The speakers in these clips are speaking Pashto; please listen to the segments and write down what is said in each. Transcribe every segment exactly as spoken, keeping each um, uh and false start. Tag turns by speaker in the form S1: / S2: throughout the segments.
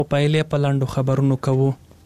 S1: پایلې په لاندو خبرونو کوو.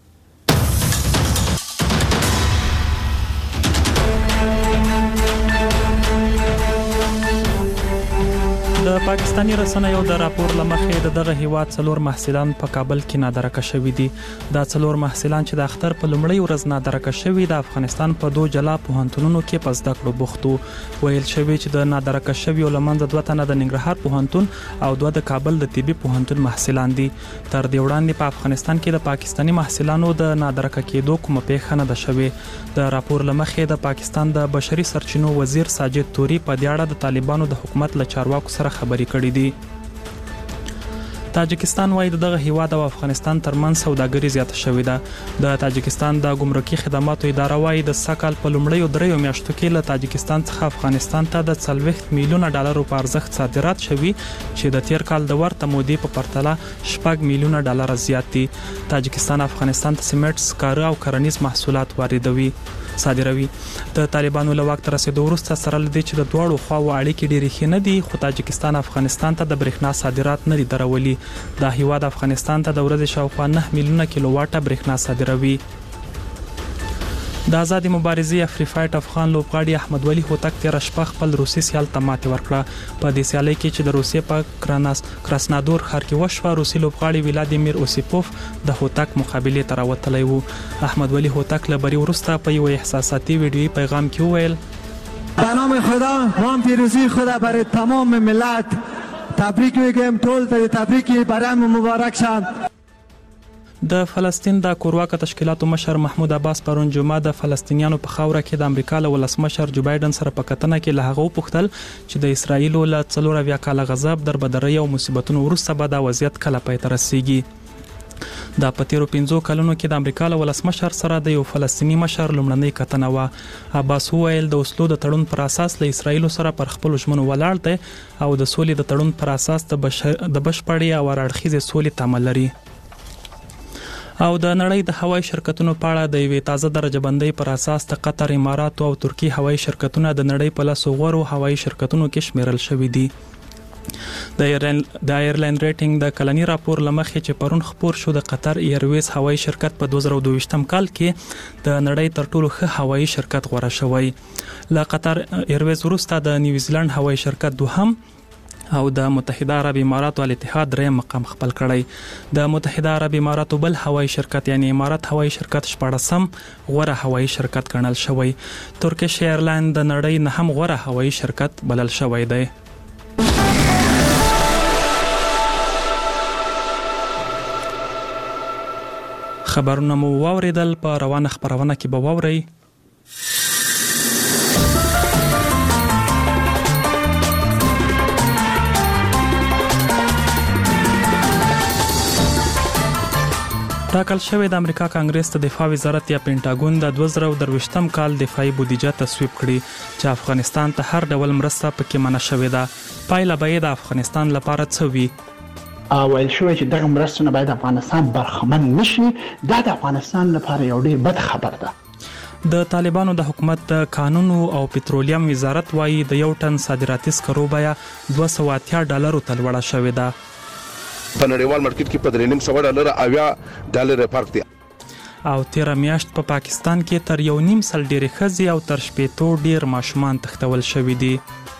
S1: د پاکستاني رسنیو د راپور لمخې د دغه هیواد څلور محصلان په کابل کې نادرکه شوي دي. دا څلور محصلان چې د اختر په لومړۍ ورځ نادرکه شوي د افغانستان په دوه جلا پوهنتونونو کې په زده کړو بوخت وو. ویل شوی چې د نادرکه شویو لمنځه دوه تنه د ننګرهار پوهنتون او دوه د کابل د طبي پوهنتون محصلان دي. تر دې وړاندې په افغانستان کې د پاکستاني محصلانو د نادرکه کېدو کومه پیښه نه ده شوې. د راپور لمخې د پاکستان د بشري سرچینو وزیر ساجد توري په دې اړه د طالبانو د حکومت له چارواکو سره خبرې کړې دي. تاجکستان وايي دغه هیواد او افغانستان ترمنځ سوداګري زیاته شوې ده. د تاجکستان د ګمرکي خدماتو اداره وايي د سکهال په لومړیو دریو میاشتو کې له تاجکستان څخه افغانستان ته د څلوېښت میلیونه ډالرو په ارزښت صادرات شوي چې د تیر کال د ورته مودې په پرتله شپږ میلیونه ډالر زیات دي. تاجکستان افغانستان ته سیمنټ، سکاره او کرنیز محصولات واردوي صادروي. د طالبانو له واک ته رسیدو وروسته سره لدی چې د دواړو خواو اړیکې ډېرې ښې نه دي، خو تاجکستان افغانستان ته د برېښنا صادرات نه دي درولي. دا هیواد افغانستان ته د ورځې شاوخوا نه میلیونه کیلو واټه برېښنا صادروي. د آزادي مبارزې افریفایټ افغان لوبغاړي احمد ولی هوتک تیر شپه خپل روسي سیال ته ماتې ورکړه. په دې سیالۍ کې چې د روسیې په کراناس کراسنادور ښار کې وشوه، روسي لوبغاړي ولادیمیر اوسیپوف د هوتک مقابلې ته راوتلی وو. احمد ولی هوتک له بري وروسته په یو احساساتي ویډیویي پیغام کې وویل:
S2: به نام خدا ما پیروزی خدا برای تمام ملت تبریک میگم. ټول ته تبریک برام مبارک شه.
S1: د فلسطین د کورواکه تشکیلاتو مشر محمود عباس پرون جمعه د فلسطینیانو په خاوره کې د امریکا له ولسمشر جو بایدن سره په کتنه کې له هغه وپوښتل چې د اسرایل له څلور اویا کاله غضب، دربدرۍ او مصیبتونو وروسته به دا وضعیت کله پای ته رسیږي. د په تیرو پنځو کلونو کې د امریکا له ولسمشر سره د یو فلسطیني مشر لومړنۍ کتنه وه. عباس وویل د اوسلو د تړون پر اساس له اسرایل سره پر خپل ژمنو ولاړ دی او د سولې د تړون پر اساس د بشپړې او اړخیزې سولې تمه لري. او د نړۍ د هوایي شرکتونو په اړه د یوې تازه درجه بندۍ پر اساس د قطر، اماراتو او ترکیې هوایي شرکتونه د نړۍ په لسو غوره هوایي شرکتونو کې شمیرل شوي دي. د ایرلاین ریټینګ د کلنی راپور لمخې چې پرون خپور شو، د قطر ایرویز هوایي شرکت په دوه زره دوه ویشتم کال کې د نړۍ تر ټولو ښه هوایي شرکت غوره شوی. له قطر ایرویز وروسته د نیوزیلند هوایي شرکت دوهم او د متحده عرب اماراتو الاتحاد دریم مقام خپل کړی. د متحده عرب اماراتو بل هوایي شرکت یعنی امارات هوایي شرکت شپاړسم غوره هوایي شرکت ګڼل شوی. ترکیش ایرلاین د نړۍ نهم غوره هوایي شرکت بلل شوی دی. خبرونه مو واوریدل، په روانه خبرونه کې به واورئ. ټاکل شوی د امریکا کانګرس ته دفاع وزارت یا پینټاګون د دوه زره درویشتم کال دفاعي بودیجه تصویب کړي چې افغانستان ته هر ډول مرسته پکې منع شوې ده. پایله به د افغانستان لپاره څه وي؟
S3: ویل شوی چې دغه مرسته نه باید افغانستان برخمن نشي. دا د افغانستان لپاره یو ډېر بد خبر ده.
S1: د طالبانو د حکومت د کانونو او پټرولیم وزارت وايي د یو ټن صادراتي سکرو بیه دوه سوه اتیا ډالرو ته لوړه شوې ده.
S4: په نړیوال مارکیټ کې په درې نیم سوه ډالر اویا ډالر فرق دی.
S1: او تیر میاشت په پا پاکستان کې تر یو نیم سل ډېرې ښځې او تر شپېتو ډېر ماشومان تښتول شوي دي.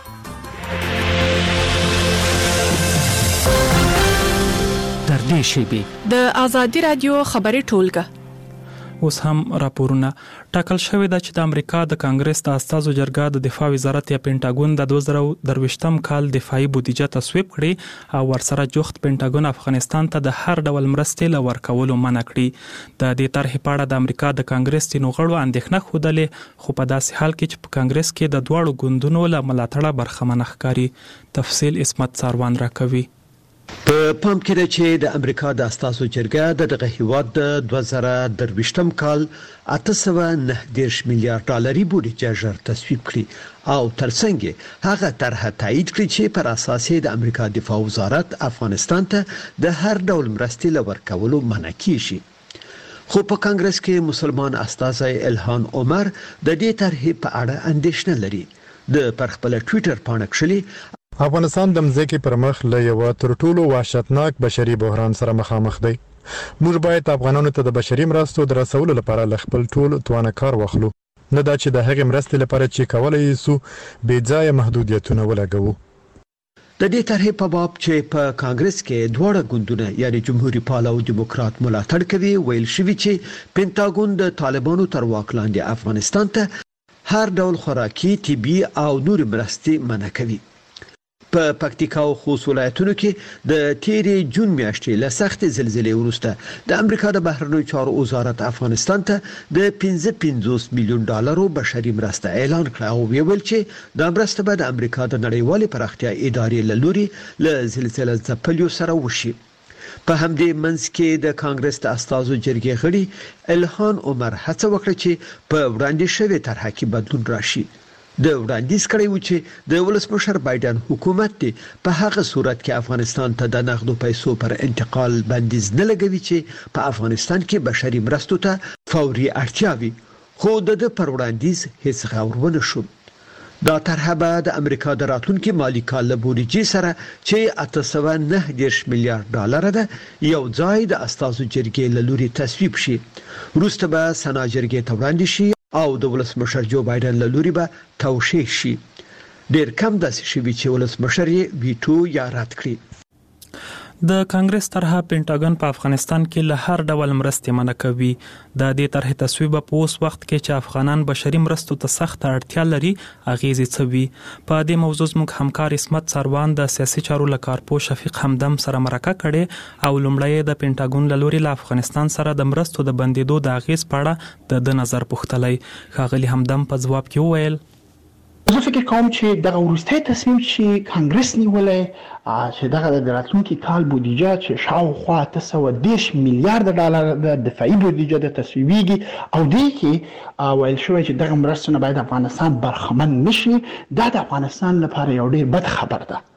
S5: تر دې شیبې
S6: د آزادي رادیو خبري ټولګه
S1: اوس هم راپورونه. ټاکل شوی ده چې د امریکا د کانګرس د استازو جرګه د دفاع وزارت یا پینټاګون د دوه زره درویشتم کال دفاعي بودیجه تصویب کړي او ورسره جوخت پینټاګون افغانستان ته د هر ډول مرستې له ورکولو منع کړي. د دې طرحې په اړه د امریکا د کانګرس ځینو غړو اندېښنه ښودلې، خو په داسې حال کې چې په کانګرس کې د دواړو ګوندونو له ملاتړه برخمنه ښکاري. تفصیل اسمت ساروان راکوي.
S7: په پام کې ده چې د امریکا د استازو جرګه د دغه هیواد د دوه زره درویشتم کال اته سوه نه دېرش میلیارډ ډالري بودیجه ژر تصویب کړي او ترڅنګ هغه طرحه تایید کړي چې پر اساس د امریکا دفاع وزارت افغانستان ته د هر ډول مرستې له ورکولو منع کیږي. خو په کانګرس کې مسلمان استازی الهان عمر د دې طرحې په اړه اندېښنه لري. د پر خپل ټوئیټر پاڼه کښلي
S8: افغانستان د مځکې پر مخ له یو تر ټولو وحشتناک بشري بحران سره مخامخ دی. موږ باید افغانانو ته د بشري مرستو د رسولو لپاره ل خپل ټول توانه کار واخلو، نه دا چې د هغې مرستې لپاره چې کولای سو بې ځایه محدودیتونه ولګوو.
S7: د دې طرحې په باب چې په کانګرس کې دواړه ګوندونه یعنی جمهوریت پال او دیموکرات ملاتړ کوي، ویل شوی چې پینټاګون د طالبانو تر واک لاندې افغانستان ته هر ډول خوراکي، طبي او نور مرستې منع کوي. په پکتیکا او خوست ولایتونو کې د تیرې جون میاشتې له سختې زلزلې وروسته د امریکا د بهرنیو چارو وزارت افغانستان ته د پنځه پنځوس میلیون ډالرو بشري مرسته اعلان کړه او ویل چې د مرسته به د امریکا د نړیوالې پراختیا ادارې له لوري له زلزلې ځپلیو سره وشي. په همدې منځ کې د کانګرس د استازو جرګې غړي الهان عمر هڅه وکړه چې په وړاندې شوی طرحه کې بدلون راشي. د وړاندیز کړی و چې د ولسمشر بایدن حکومت دی په هغه صورت کې افغانستان ته د نقدو پیسو پر انتقال بندیز نه لګوي چې په افغانستان کې بشري مرستو ته فوري اړتیا وي، خو د پر وړاندیز هیڅ غور ونه شو. دا طرحه به د امریکا د راتلونکي مالی کال له بودیجې سره چې اته سوه نهه دېرش میلیارډ ډالر ده یو ځای د استازو جرګې له لوري تصویب شي. وروسته به سنا جرګې ته وړاندې شي او د ولسمشر جو بایدن له لوري به توشیح شي. ډیر کم داسې شوي چې ولسمشر یې ویټو یا رد کړي.
S1: د کانګرس طرحه پینټاګن په افغانستان کې له هر ډول مرستې منع کوي. د دې طرحې تصویب په اوس وخت کې چې افغانان بشري مرستو ته سخت اړتیا لري اغیزې څه وي. په دې موضوع زموږ همکار اسمت سروان د سیاسي چارو له کارپو شفیق همدم سره مرکه کړې او لومړی د پینټاګن له لوري له افغانستان سره د مرستو د بندیدو د اغیز په اړه د نظر پوښتلی. ښاغلي همدم په ځواب کې وویل
S3: زه فکر کوم چې دغه وروستی تصمیم چې کانګرس نیولی چې دغه د راتلونکي کال بودیجه چې شاوخوا اته سوه دېرش میلیارډ ډالر د دفاعي بودیجه د تصویبیږي او دې کې ویل شوی چې دغه مرستونه باید افغانستان برخمن نشي. دا د افغانستان لپاره یو ډیر بد خبر ده.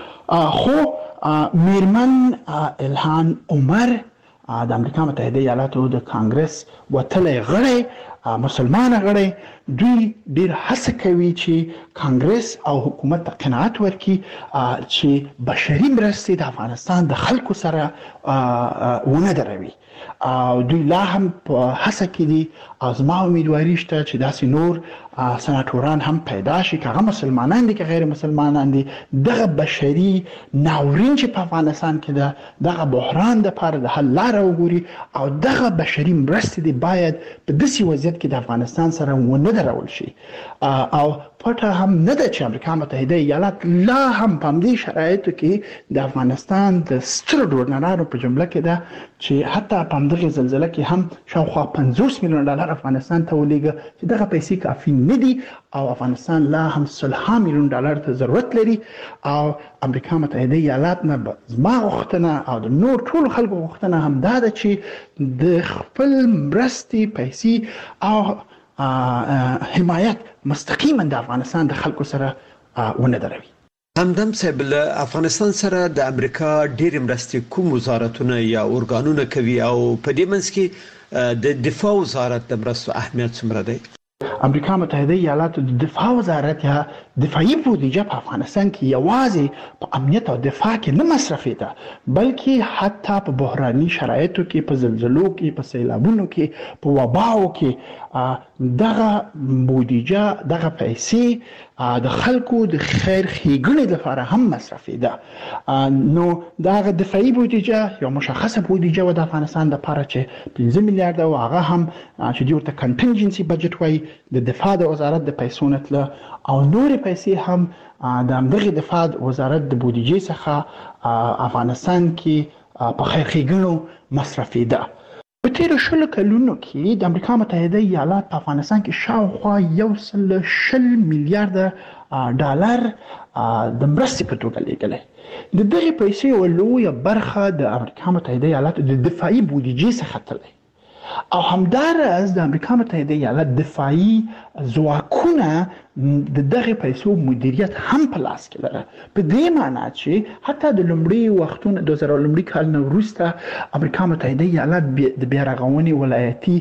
S3: خو میرمن الهان عمر د امریکا متحده ایالاتو د کانګرس وتلی غړی مسلمان غړی دوی ډیر هڅه کوي چې کانګرس او حکومت ته قناعت ورکړي چې بشري مرستې د افغانستان د خلکو سره ونه دروي. دوی لا هم په هڅه کې دي او زما امیدواري شته چې داسې نور سناتوران هم پیدا شي که هغه مسلمانان دي که غیر مسلمانان دي دغه بشري ناورین چې په افغانستان کې ده دغه بحران دپاره د حل لاره وګوري او دغه بشري مرستې دي باید په داسې وضعیت کې د افغانستان سره ونه درول شي. او پټه هم نه ده چې امریکا متحده ایالات لا هم په همدې شرایطو کې د افغانستان د سترو ډونرانو په جمله کې ده چې حتی په همدغې زلزله کې هم شاوخوا پنځوس میلیون ډالر افغانستان ته ولېږه چې دغه پیسې کافي نه دي او افغانستان لا هم سلها میلیون ډالر ته ضرورت لري. او امریکا متحده ایالات نه زما غوښتنه او د نور ټولو خلکو غوښتنه هم دا ده چې د خپل مرستې پیسې او حمایت مستقیما د افغانستان د خلکو سره ونه دروي.
S7: همدم صاحب له افغانستان سره د امریکا ډېر مرستې کوم وزارتونه یا ارګانونه کوي او په دې منځ کې د دفاع وزارت د مرستو اهمیت څومره دی؟
S3: امریکا متحده ایالاتو د دفاع وزارت یا دفاعي بودیجه په افغانستان کې یوازې په امنیت او دفاع کې نه مصرفېده بلکې حتی په بحراني شرایطو کې په زلزلو کې په سیلابونو کې په وباو کې دغه بودیجه دغه پیسې د خلکو د خیر ښېګڼې لپاره هم مصرفېده. نو دغه دفاعي بودیجه یو مشخصه بودیجه وه د افغانستان دپاره چې پنځه میلیارډه و هغه هم چې دوی ورته کنټینجنسي بجټ وایي د دفاع د وزارت د پیسو نه تله او نورې پیسې هم د همدغې دفاع وزارت د بودیجې څخه افغانستان کې په خیر ښېګڼو مصرفېده. په تیرو شلو کلونو کې د امریکا متحده ایالات په افغانستان کې شاوخوا یو سل شل میلیارډ ډالر د مرستې په توګه لېږلی. د دغې پیسې یوه لویه برخه د امریکا متحده ایالاتو د دفاعي بودیجې څخه تللی او همداراز د امریکا متحده ایالات دفاعي ځواکونه د دغه پیسو مدیریت هم په لاس کې لري. په دې معنی چې حتی د لومړي وختونو د دوه زره لومړي کال نه وروسته امریکا متحده ایالات د بیا رغونې ولایتي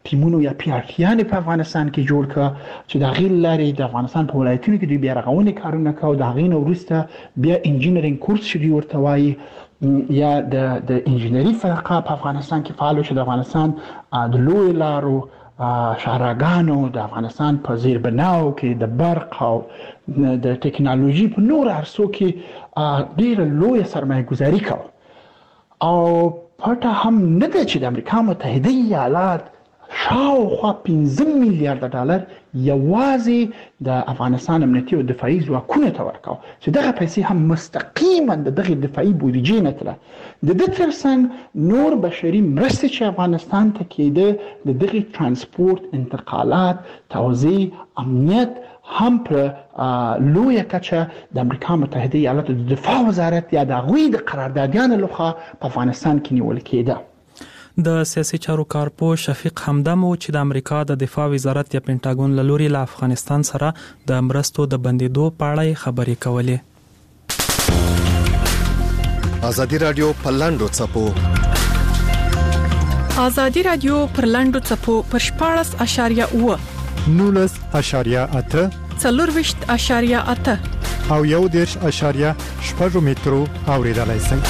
S3: ټیمونو یا پی آر ټیانې په افغانستان کې جوړ کړ چې د هغې لارې د افغانستان په ولایتونو کې دوی بیا رغونې کارونه کوي، د هغې نه وروسته بیا انجینرینګ کورس چې دوی ورته وایي یا د د انجینري فرقه په افغانستان کې فعال چې د افغانستان د لویو لارو شهرګانو د افغانستان په زیربناو کې د برق او د ټکنالوژي په نور عرصو کې ډیره لویه سرمایه گذاري کوي او پټه هم نه ده چې د امریکا متحده ایالات شاوخوا پنځه میلیارده ډالر یوازې د افغانستان امنیتي او دفاعي ځواکونو ته ورکاو چې دغه پیسې هم مستقیما د دغه دفاعي بودیجې نه تله. د دې ترڅنګ نور بشري مرستې چې افغانستان ته کېده د دغه ترانسپورت، انتقالات، توزیع، امنیت هم په لویه کچه د امریکا متحده ایالاتو د دفاع وزارت یا د هغوی د قراردادیانو لخوا په افغانستان کې نیول کېده.
S1: د سیاسي چارو کارپو شفیق همدم چې د امریکا د دفاع وزارت یا پینټاګون له لوري له افغانستان سره د مرستو د بندیدو په اړه خبرې کولې.
S9: ازادي رادیو په لاندو څپو
S6: ازادي رادیو پر لاندو څپو پر شپاړس اشاریه اوه
S8: نولس اشاریه اته
S6: څلورویشت اشاریه اته
S8: او یو دېرش اشاریه شپږ مترو اوریدلای شئ.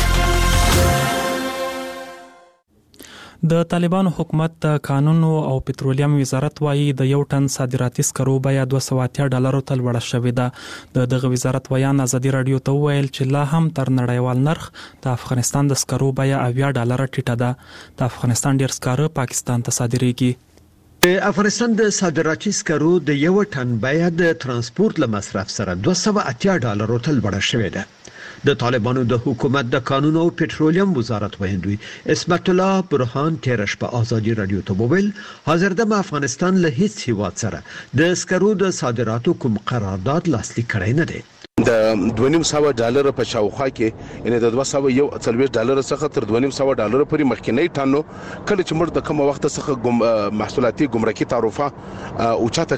S1: د طالبانو حکومت د قانون او پټرولیم وزارت وايي د یو ټن صادراتي سکرو بیه دوه سوه اتیا ډالرو ته لوړه شوې ده. د دغه وزارت ویان ازادي رادیو ته وویل چې لا هم تر نړیوال نرخ د افغانستان د سکرو بیه اویا ډالره ټیټه ده. د افغانستان ډیر سکاره پاکستان ته صادریږي.
S7: د افغانستان د صادراتي سکرو د یو ټن بیه د ترانسپورت له مصرف سره دوه سوه اتیا ډالرو ته لوړه شوې ده. د طالبانو د حکومت د قانون او پټرولیم وزارت ویندوی اسمت الله برهان تیرش په ازادي رادیو ته وویل حاضر د افغانستان له هیڅ هیواد سره د سکرو د صادراتو کوم قرارداد لاسلیک کړی نه دی.
S4: د دوه نیم سوه ډالر په شاوخوا کې یعنی د دوه سوه یو څلوېښت ډالر څخه تر دوه نیم سوه ډالر پورې مخکینی ټانو کله چې موږ د کوم وخت څخه محصولاتي ګمرکي تعرفه اوچاته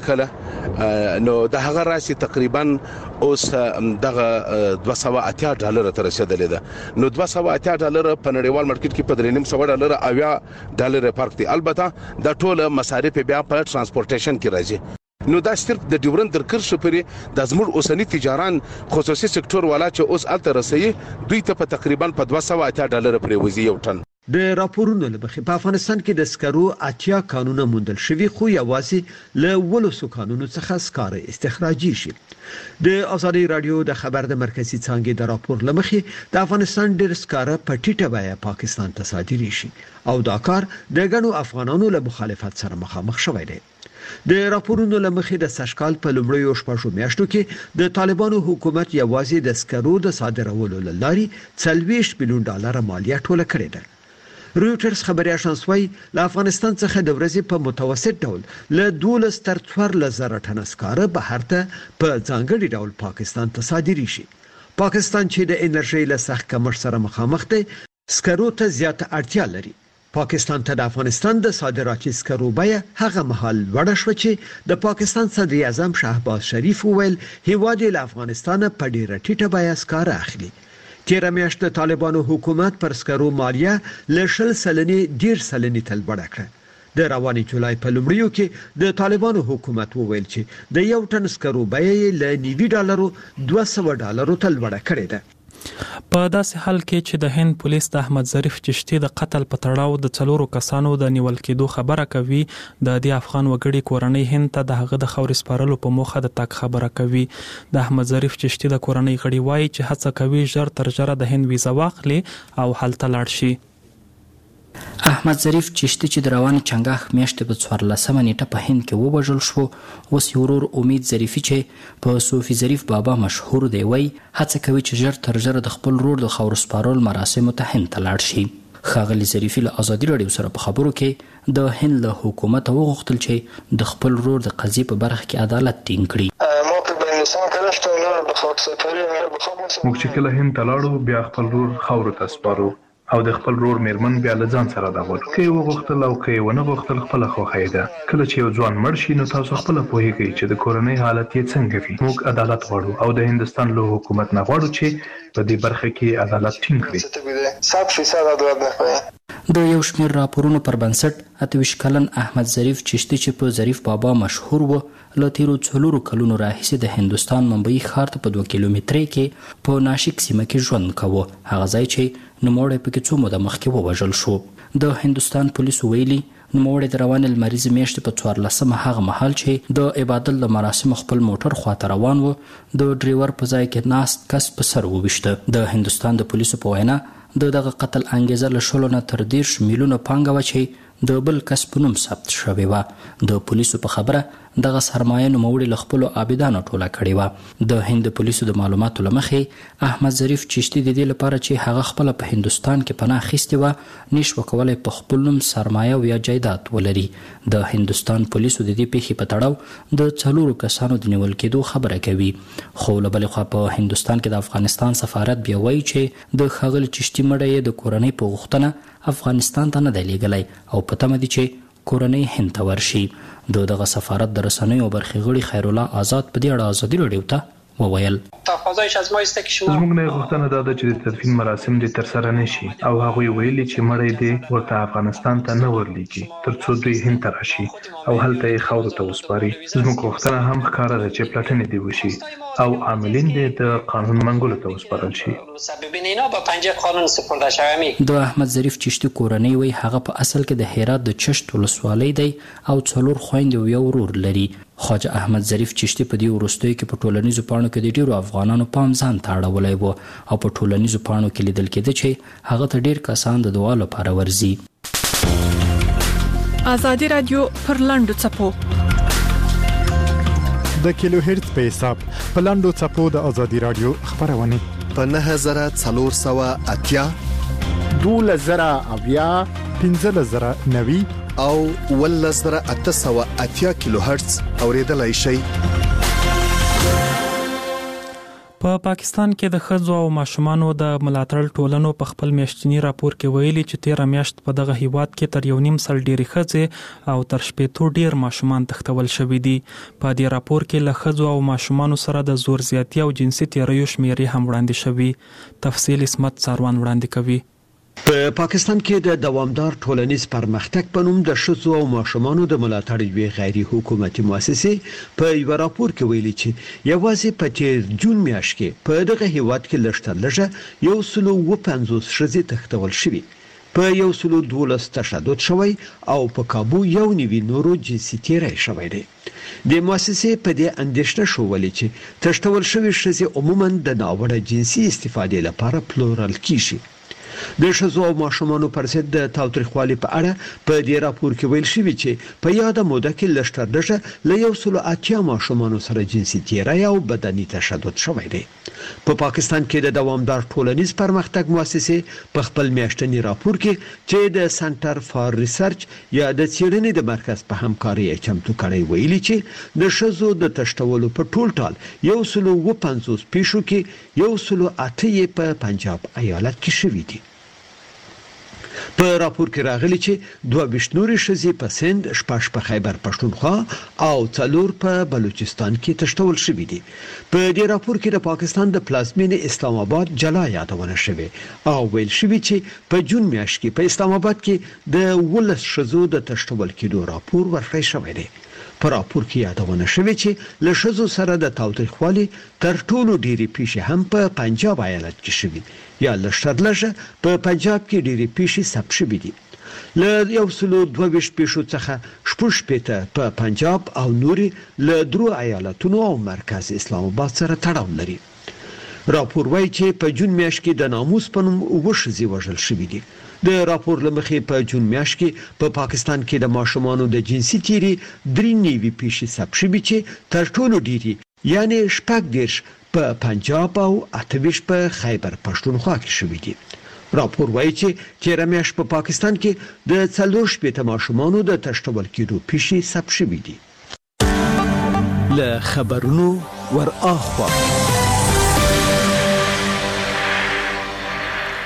S4: کله نو د هغه راسي تقریبا اوس دغه دوه سوه اتیا ډالر ته رسیدلې ده. نو دوه سوه اتیا ډالر په نړیوال مارکیټ کې په درې نیم سوه ډالر اویا ډالر فرق دی. البته د ټول مصارف بیا په ترانسپورټیشن کې راځي. نو دا صرف د ډیورن در کرښه پورې د زموږ اوسنی تجاران خصوصي سکتور والا چې اوس الته رسي دوی ته په تقریبا په دوه سوه اتیا ډالر پورې وزي یو ټن.
S7: د راپورونو لمخې په افغانستان کې د سکرو اتیا قانونه موندل شوی خو یوازې له ولسو قانونو څخه سکاره استخراجي شي. د ازادي رادیو د خبر د مرکزی څانګې د راپور لمخې د افغانستان ډیر سکاره په ټیټه بیه پاکستان ته صادري شي او دا کار د غنو افغانانو له مخالفت سره مخامخ شوی دی. د راپورونو لمخې د سشکال په لومړیو شپږو میاشتو کې د طالبانو حکومت یوازې د سکرو د صادرولو لاري څلوېښت میلیون ډالر مالیه ټوله کړې ده. رویټرز خبري اژانس وايي له افغانستان څخه د ورځې په متوسط ډول له دولس تر څوارلس زره ټنه سکاره بهر ته په ځانګړي ډول پاکستان ته صادري شي. پاکستان چې د انرژي له سخت کمښت سره مخامخ دی سکرو ته زیاته اړتیا لري. پاکستان ته د افغانستان د صادراتي سکرو بیه هغه مهال وړه شو چې د پاکستان صدر اعظم شهباز شریف وویل هیواد له افغانستان په ډیره ټیټه بیه سکاره اخلي. تیر میاشت د طالبانو حکومت پر سکرو مالیه له شل سلنې ډیر سلنې تل وړه کړه. د رواني جولای په لومړیو کې د طالبانو حکومت وویل چې د یو ټن سکرو بیه له نوي ډالرو دوه سوه ډالرو تل وړه کړې ده.
S1: په داسې حال کې چې د هند پولیس د احمد ظریف چشتي د قتل په تړاو د څلورو کسانو د نیول کېدو خبره کوي د دې افغان وګړي کورنۍ هند ته د هغه د خاورې سپارلو په موخه د تک خبره کوي. د احمد ظریف چشتي د کورنۍ غړي وایي چې هڅه کوي ژر تر ژره د هند ویزه واخلي او هلته لاړ شي.
S10: احمد ظریف چشتي چې د رواني چنګاښ میاشتې په څوارلسمه نیټه په هند کې ووژل شو اوس یې ورور امید ظریفي چې په صوفي ظریف بابا مشهور دی وایي هڅه کوي چې ژر تر ژره د خپل ورور د خاورو سپارل مراسمو ته هند ته لاړ شي. ښاغلي ظریفي له ازادي رادیو سره په خبرو کې د هند له حکومته وغوښتل چې د خپل ورور د قضیې په برخه کې عدالت ټینګ کړي.
S11: موږ چې کله هند ته لاړو بیا خپل ورور خاورو ته سپارو او د خپل رور میرمن بیا له ځان سره راغول. که یې وغوښتل او که یې ونه غوښتل خپله خوښه یې ده. کله چې یو ځوان مړ شي نو تاسو خپله پوهیږئ چې د کورنۍ حالت یې څنګه وي. موږ عدالت غواړو او د هندستان له حکومت نه غواړو چې په دې برخه کې عدالت ټینګ کړي.
S10: د یو شمېر راپورونو پر بنسټ اته ویشت کلن احمد ظریف چشتي چې په ظریف بابا مشهور و له تیرو څلورو کلونو راهیسې د هندوستان ممبئی ښار ته په دوه کیلومترۍ کې په ناشک سیمه کې ژوند کوه. هغه ځای چې نوموړی پکې څو موده مخکې ووژل شو. د هندوستان پولیسو ویلي نوموړی د روانې لمریزې میاشتې په څوارلسمه هغه مهال چې د عبادت د مراسمو خپل موټر خواته روان و د ډریور په ځای کې ناست کس په سر وویشته. د هندوستان د پولیسو په وینا د دغه قتل انګیزه له شلو نه تر دېرش میلیونه پانګه وه چې د بل کس په نوم ثبت شوې وه. د پولیسو په خبره دغه سرمایه نوموړي له خپلو عابدانو ټوله کړې وه. د هند پولیسو د معلوماتو له مخې احمد ظریف چشتي د دې لپاره چې هغه خپله په هندوستان کې پناه اخیستې وه نشوه کولی په خپل نوم سرمایه او یا جایداد ولري. د هندوستان پولیسو د دې پیښې په تړاو د څلورو کسانو د نیول کېدو خبره کوي. خو له بلې خوا په هندوستان کې د افغانستان سفارت بیا وایي چې د ښاغلي چشتي مړی یې د کورنۍ په غوښتنه افغانستان ته نه دی لیږلی او په تمه دي چې کورنۍ هند ته ورشي. د دغه سفارت د رسنیو برخې غړي خیرالله آزاد په دې اړه ازادي راډیو ته وویل
S11: زموږ نه غوښتنه دا ده چې د تدفین مراسم دې ترسره نشي او هغوی ویلي چې مړی دې ورته افغانستان ته نه ورلیږي تر څو دوی هند ته راشي او هلته یې خاورو ته وسپاري. زموږ غوښتنه هم ښکاره ده چې پلټنې دې وشي او عاملین دې د قانون منګولو ته وسپارل شي.
S10: د احمد ظریف چشتي کورنۍ وایي هغه په اصل کې د هرات د چشت ولسوالۍ دی او څلور خویندې او یو ورور لري. خواجه احمد ظریف چشتي په دې وروستیو کې په ټولنیزو پاڼو کې د ډیرو افغانانو پام ځان ته اړولی و او په ټولنیزو پاڼو کې لیدل کېده چې هغه ته ډیر کسان د دعا لپاره ورځي.
S6: ازادي رادیو پر لاندو څپو
S8: د کیلو هرتز په حساب په لاندو څپو د ازادي رادیو خبرونه
S9: په نه زره څلور سوه اتیا
S12: دوله زره اویا
S8: پنځه زره نوي
S9: او ول زره اته سوه اتیا کیلو هرتز اوریدلای شي.
S1: په پاکستان کې د ښځو او ماشومانو د ملاتړ ټولنو په خپل میاشتني راپور کې ویلي چې تیره میاشت په دغه هیواد کې تر یو نیم سل ډېرې ښځې او تر شپېتو ډېر ماشومان تښتول شوي دي. په دې راپور کې له ښځو او ماشومانو سره د زور زیاتي او جنسي تیریو شمیرې هم وړاندې شوي. تفصیل اسمت ساروان وړاندې کوي.
S7: په پاکستان کې د دوامدار ټولنیز پرمختګ په نوم د ښځو او ماشومانو د ملاتړ یوې غیر حکومتي مؤسسې په یو راپور کې ویلي چې یوازې په تیر جون میاشت کې په دغه هیواد کې لږتر لږه یو سل او پنځوس ښځې تښتول شوي، په یو سل او دولس تشدد شوی او په کابو یو نوي نورو جنسي تیری شوی دی. د مؤسسې په دې اندېښنه شولې چې تښتول شوي ښځې عموما د ناوړه جنسي استفادې لپاره پلورل کیږي. د ښځو او ماشومانو پر ضد د تاوتریخوالي په اړه په دې راپور کې ویل شوي چې په یاده موده کې لږتر لږه له یو سل او اتیا ماشومانو سره جنسي تیری او بدني تشدد شوی دی. په پاکستان کې د دوامدار ټولنیز پرمختګ مؤسسې په خپل میاشتني راپور کې چې د سنټر فار ریسرچ یا د څېړنې د مرکز په همکارۍ چمتو کړی ویلي چې د ښځو د تښتولو په ټول ټال یو سل او پنځوس پیښو کې یو سل او اته په پنجاب ایالت کې شوي دي. په راپور کې راغلي چې دوه ویشت نورې ښځې په سند، شپږ په خیبر پښتونخوا او څلور په بلوچستان کې تښتول شوي دي. په دې راپور کې د پاکستان د پلازمینې اسلام آباد جلا یادونه شوې او ویل شوي چې په جون میاشت کې په اسلام آباد کې د ولس ښځو د تښتول کېدو راپور ورکړی شوی دی. په راپور کې یادونه شوې چې له ښځو سره د تاوتریخوالي تر ټولو ډېرې پیښې هم په پنجاب ایالت کې شوي یا لږتر لږه په پنجاب کې ډېرې پیښې ثبت شوي دي. له یو سل او دوه ویشت پیښو څخه شپږ شپېته په پنجاب او نورې له درو ایالتونو او مرکز اسلام آباد سره تړاو لري. راپور وایي چې په جون میاشت کې د ناموس په نوم اووه ښځې وژل شوي دي. د راپور له مخې په جون میاشت کې په پاکستان کې د ماشومانو د جنسي تیري درې نوي پیښې ثبت شوي چې تر ټولو ډېرې یعنې شپږ دېرش په پنجاب او اته ویشت په خیبر پښتونخوا کې شوي دي. راپور وایي چې تیره میاشت په پاکستان کې د څلور شپېته ماشومانو د تښتول کېدو پیښې ثبت شوي دي.
S13: له خبرونو ور اخوا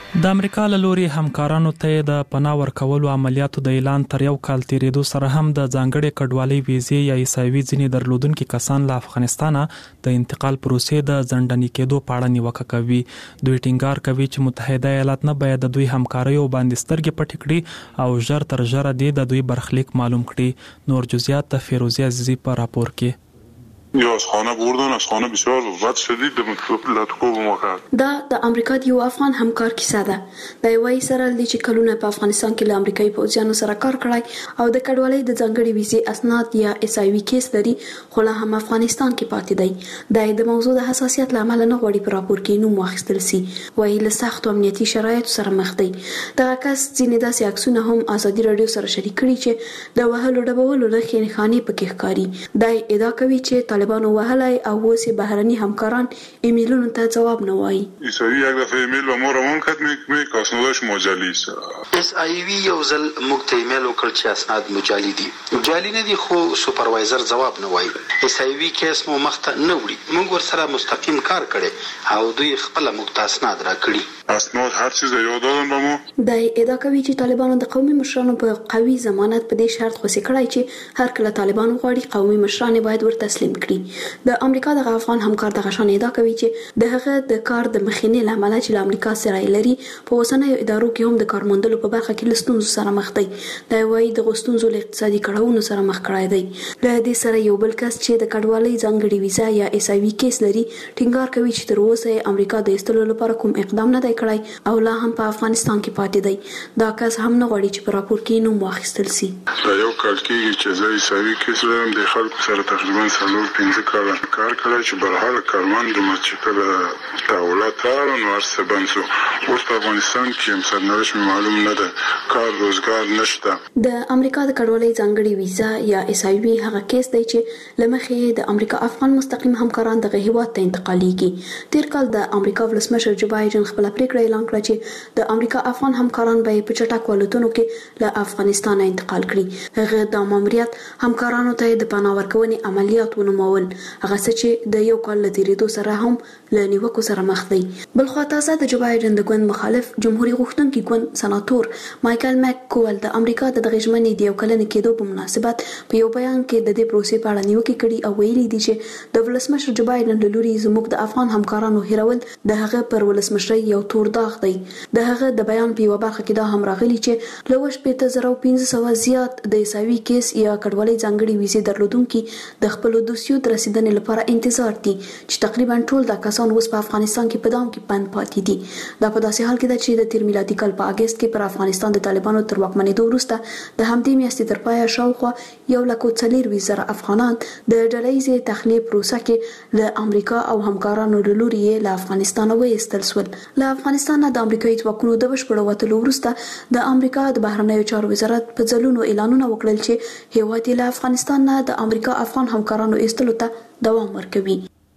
S1: د امریکا له لوري همکارانو ته د پناه ورکولو عملیاتو د اعلان تر یو کال تیریدو سره هم د ځانګړي کډوالۍ ویزې یا عیساوي ځینې درلودونکي کسان له افغانستانه د انتقال پروسې د ځنډنې کېدو په اړه نیوکه کوي. دوی ټینګار کوي چې متحده ایالات نه باید د دوی همکاریو باندې سترګې پټې کړي او ژر تر ژره د دوی برخلیک معلوم کړي. نور جزئیات د فیروزی عزیزی په راپور کې.
S14: یا از خانه بردن از خانه بسیار بد شدید به مطلب موقع
S15: دا د امریکا د یو افغان همکار کیسه ده. د یوې سره د چې کلونه په افغانستان کې له امریکایي پوځیانو سره کار کړی او د کډوالۍ د ځانګړي ویزې اسناد یا اس آی وی کیس لري خو لا هم افغانستان کې پاتې دی. د موضوع د حساسیت له امله نه غواړي په راپور کې نوم واخیستل سي. وایي له سختو امنیتي شرایطو سره مخ دی. دغه کس ځینې داسې عکسونه هم ازادي راډیو سره شریک کړي چې د وهلو ډبولو نښې نښانې پکې ښکاري. دا ادعا کوي چې طالبانو وهلای او اوس بهرني همکاران ایمیلونو ته جواب نه وایي.
S14: اس آی وی یک دفعه ایمیل به ما روان کرد می کاسنودش مجالی است.
S16: اس آی وی یو ځل موږ ته ایمیل وکړ چې اسناد مجالی دي. مجالی نه دي خو سوپروایزر جواب نه وایي. اس آی وی کیس مو مخته نه وړي. موږ ورسره مستقیم کار کړي او دوی خپل موږ ته اسناد راکړي.
S14: اسناد هر چیز یاد دادن به ما.
S15: دا ادعا کوي چې طالبانو د قومي مشرانو په قوي ضمانت په دې شرط خوشی کړای چې هر کله طالبان غواړي قومي مشران باید ور تسلیم کړي. د امریکا د افغان همکار د غشان ادعا کوي چې د هغه د کار د مخینې لامل چې له امریکا سره لري په اوسنیو ادارو کې هم د کارموندلو په برخه کې لستونزو سره مخ دی. دا وایي د غوښتنځو له اقتصادي کړهونو سره مخ کړای دی. له دې سره یو بل کس چې د کډوالۍ ځانګړي ویزا یا اس آی وی کیس لري ټینګار کوي چې تر اوسه امریکا د ایستلو لپاره کوم اقدام نه دی کړی او لا هم په افغانستان کې پاتې دی. دا کس هم نه غواړي چې په راپور کې نوم واخیستل سي.
S14: دا یو کال کې چې زه اس آی وی کیس لرم د خلکو سره تقریبا څلور پنځه کاله کار کړی چې برحال کاروان د مسجد له دولت او نور څه بنسو اوس په افغانستان کې مسنرش معلوم نه ده کار روزګار نشته.
S15: د امریکا د کډوالۍ ځانګړي ویزا یا اس آی وی هغه کیس دی چې لمخې د امریکا افغان مستقیم همکاران دغه هیواد ته انتقالیږي. تیر کال د امریکا ولسمشر جو بایدن خپل پریکړه اعلان کړه چې د امریکا افغان همکاران به په چټک ولودونو کې له افغانستان انتقال کړي. هغه د ماموریت همکارانو ته د پناه ورکونې عملیات ونومول هغه چې د یو کال له تیریدو سره هم له نیوکو سره مخ دی. بل خو تاسو د جو بایدن د ګوند مخالف جمهوریت غوښتونکي ګوند سناتور مایکل مک کول د امریکا د غژمنې د یو کلن کېدو په مناسبت په یو بیان کې د دې پروسې په اړه نیوکه کړې او ویلي دي چې د ولسمشر جو بایدن له لوري زموږ د افغان همکارانو هیرول د هغه پر ولسمشرۍ یو تور داغ دی. د هغه د بیان په یو برخه کې دا هم راغلي چې له وش په تزرو پنځه سوه زیات د ایساوي کیس یا کډوالۍ ځانګړي ویزې درلودونکي د خپل دوسیو د رسیدنې لپاره انتظار دي چې تقریبا ټول د کسان اوس په افغانستان کې په دام کې پند پاتې دي. دا په داسې حال کې ده چې د تیر میلادي کال په اگست کې پر افغانستان د طالبانو تر واکمنېدو وروسته د همدې میاشتې تر پایه شاوخوا یو لک او څلور زره افغانان د ډلهییزې تخلیه پروسه کې له امریکا او همکارانو له لوري له افغانستان وایستل شول. له افغانستان د امریکایي ځواکونو د بشپړ وتلو وروسته د امریکا د بهرنیو چارو وزارت په ځلونو اعلانونه وکړل چې هیواد له افغانستان نه د امریکا افغان همکارانو ایستلو ته دوام ورکوي.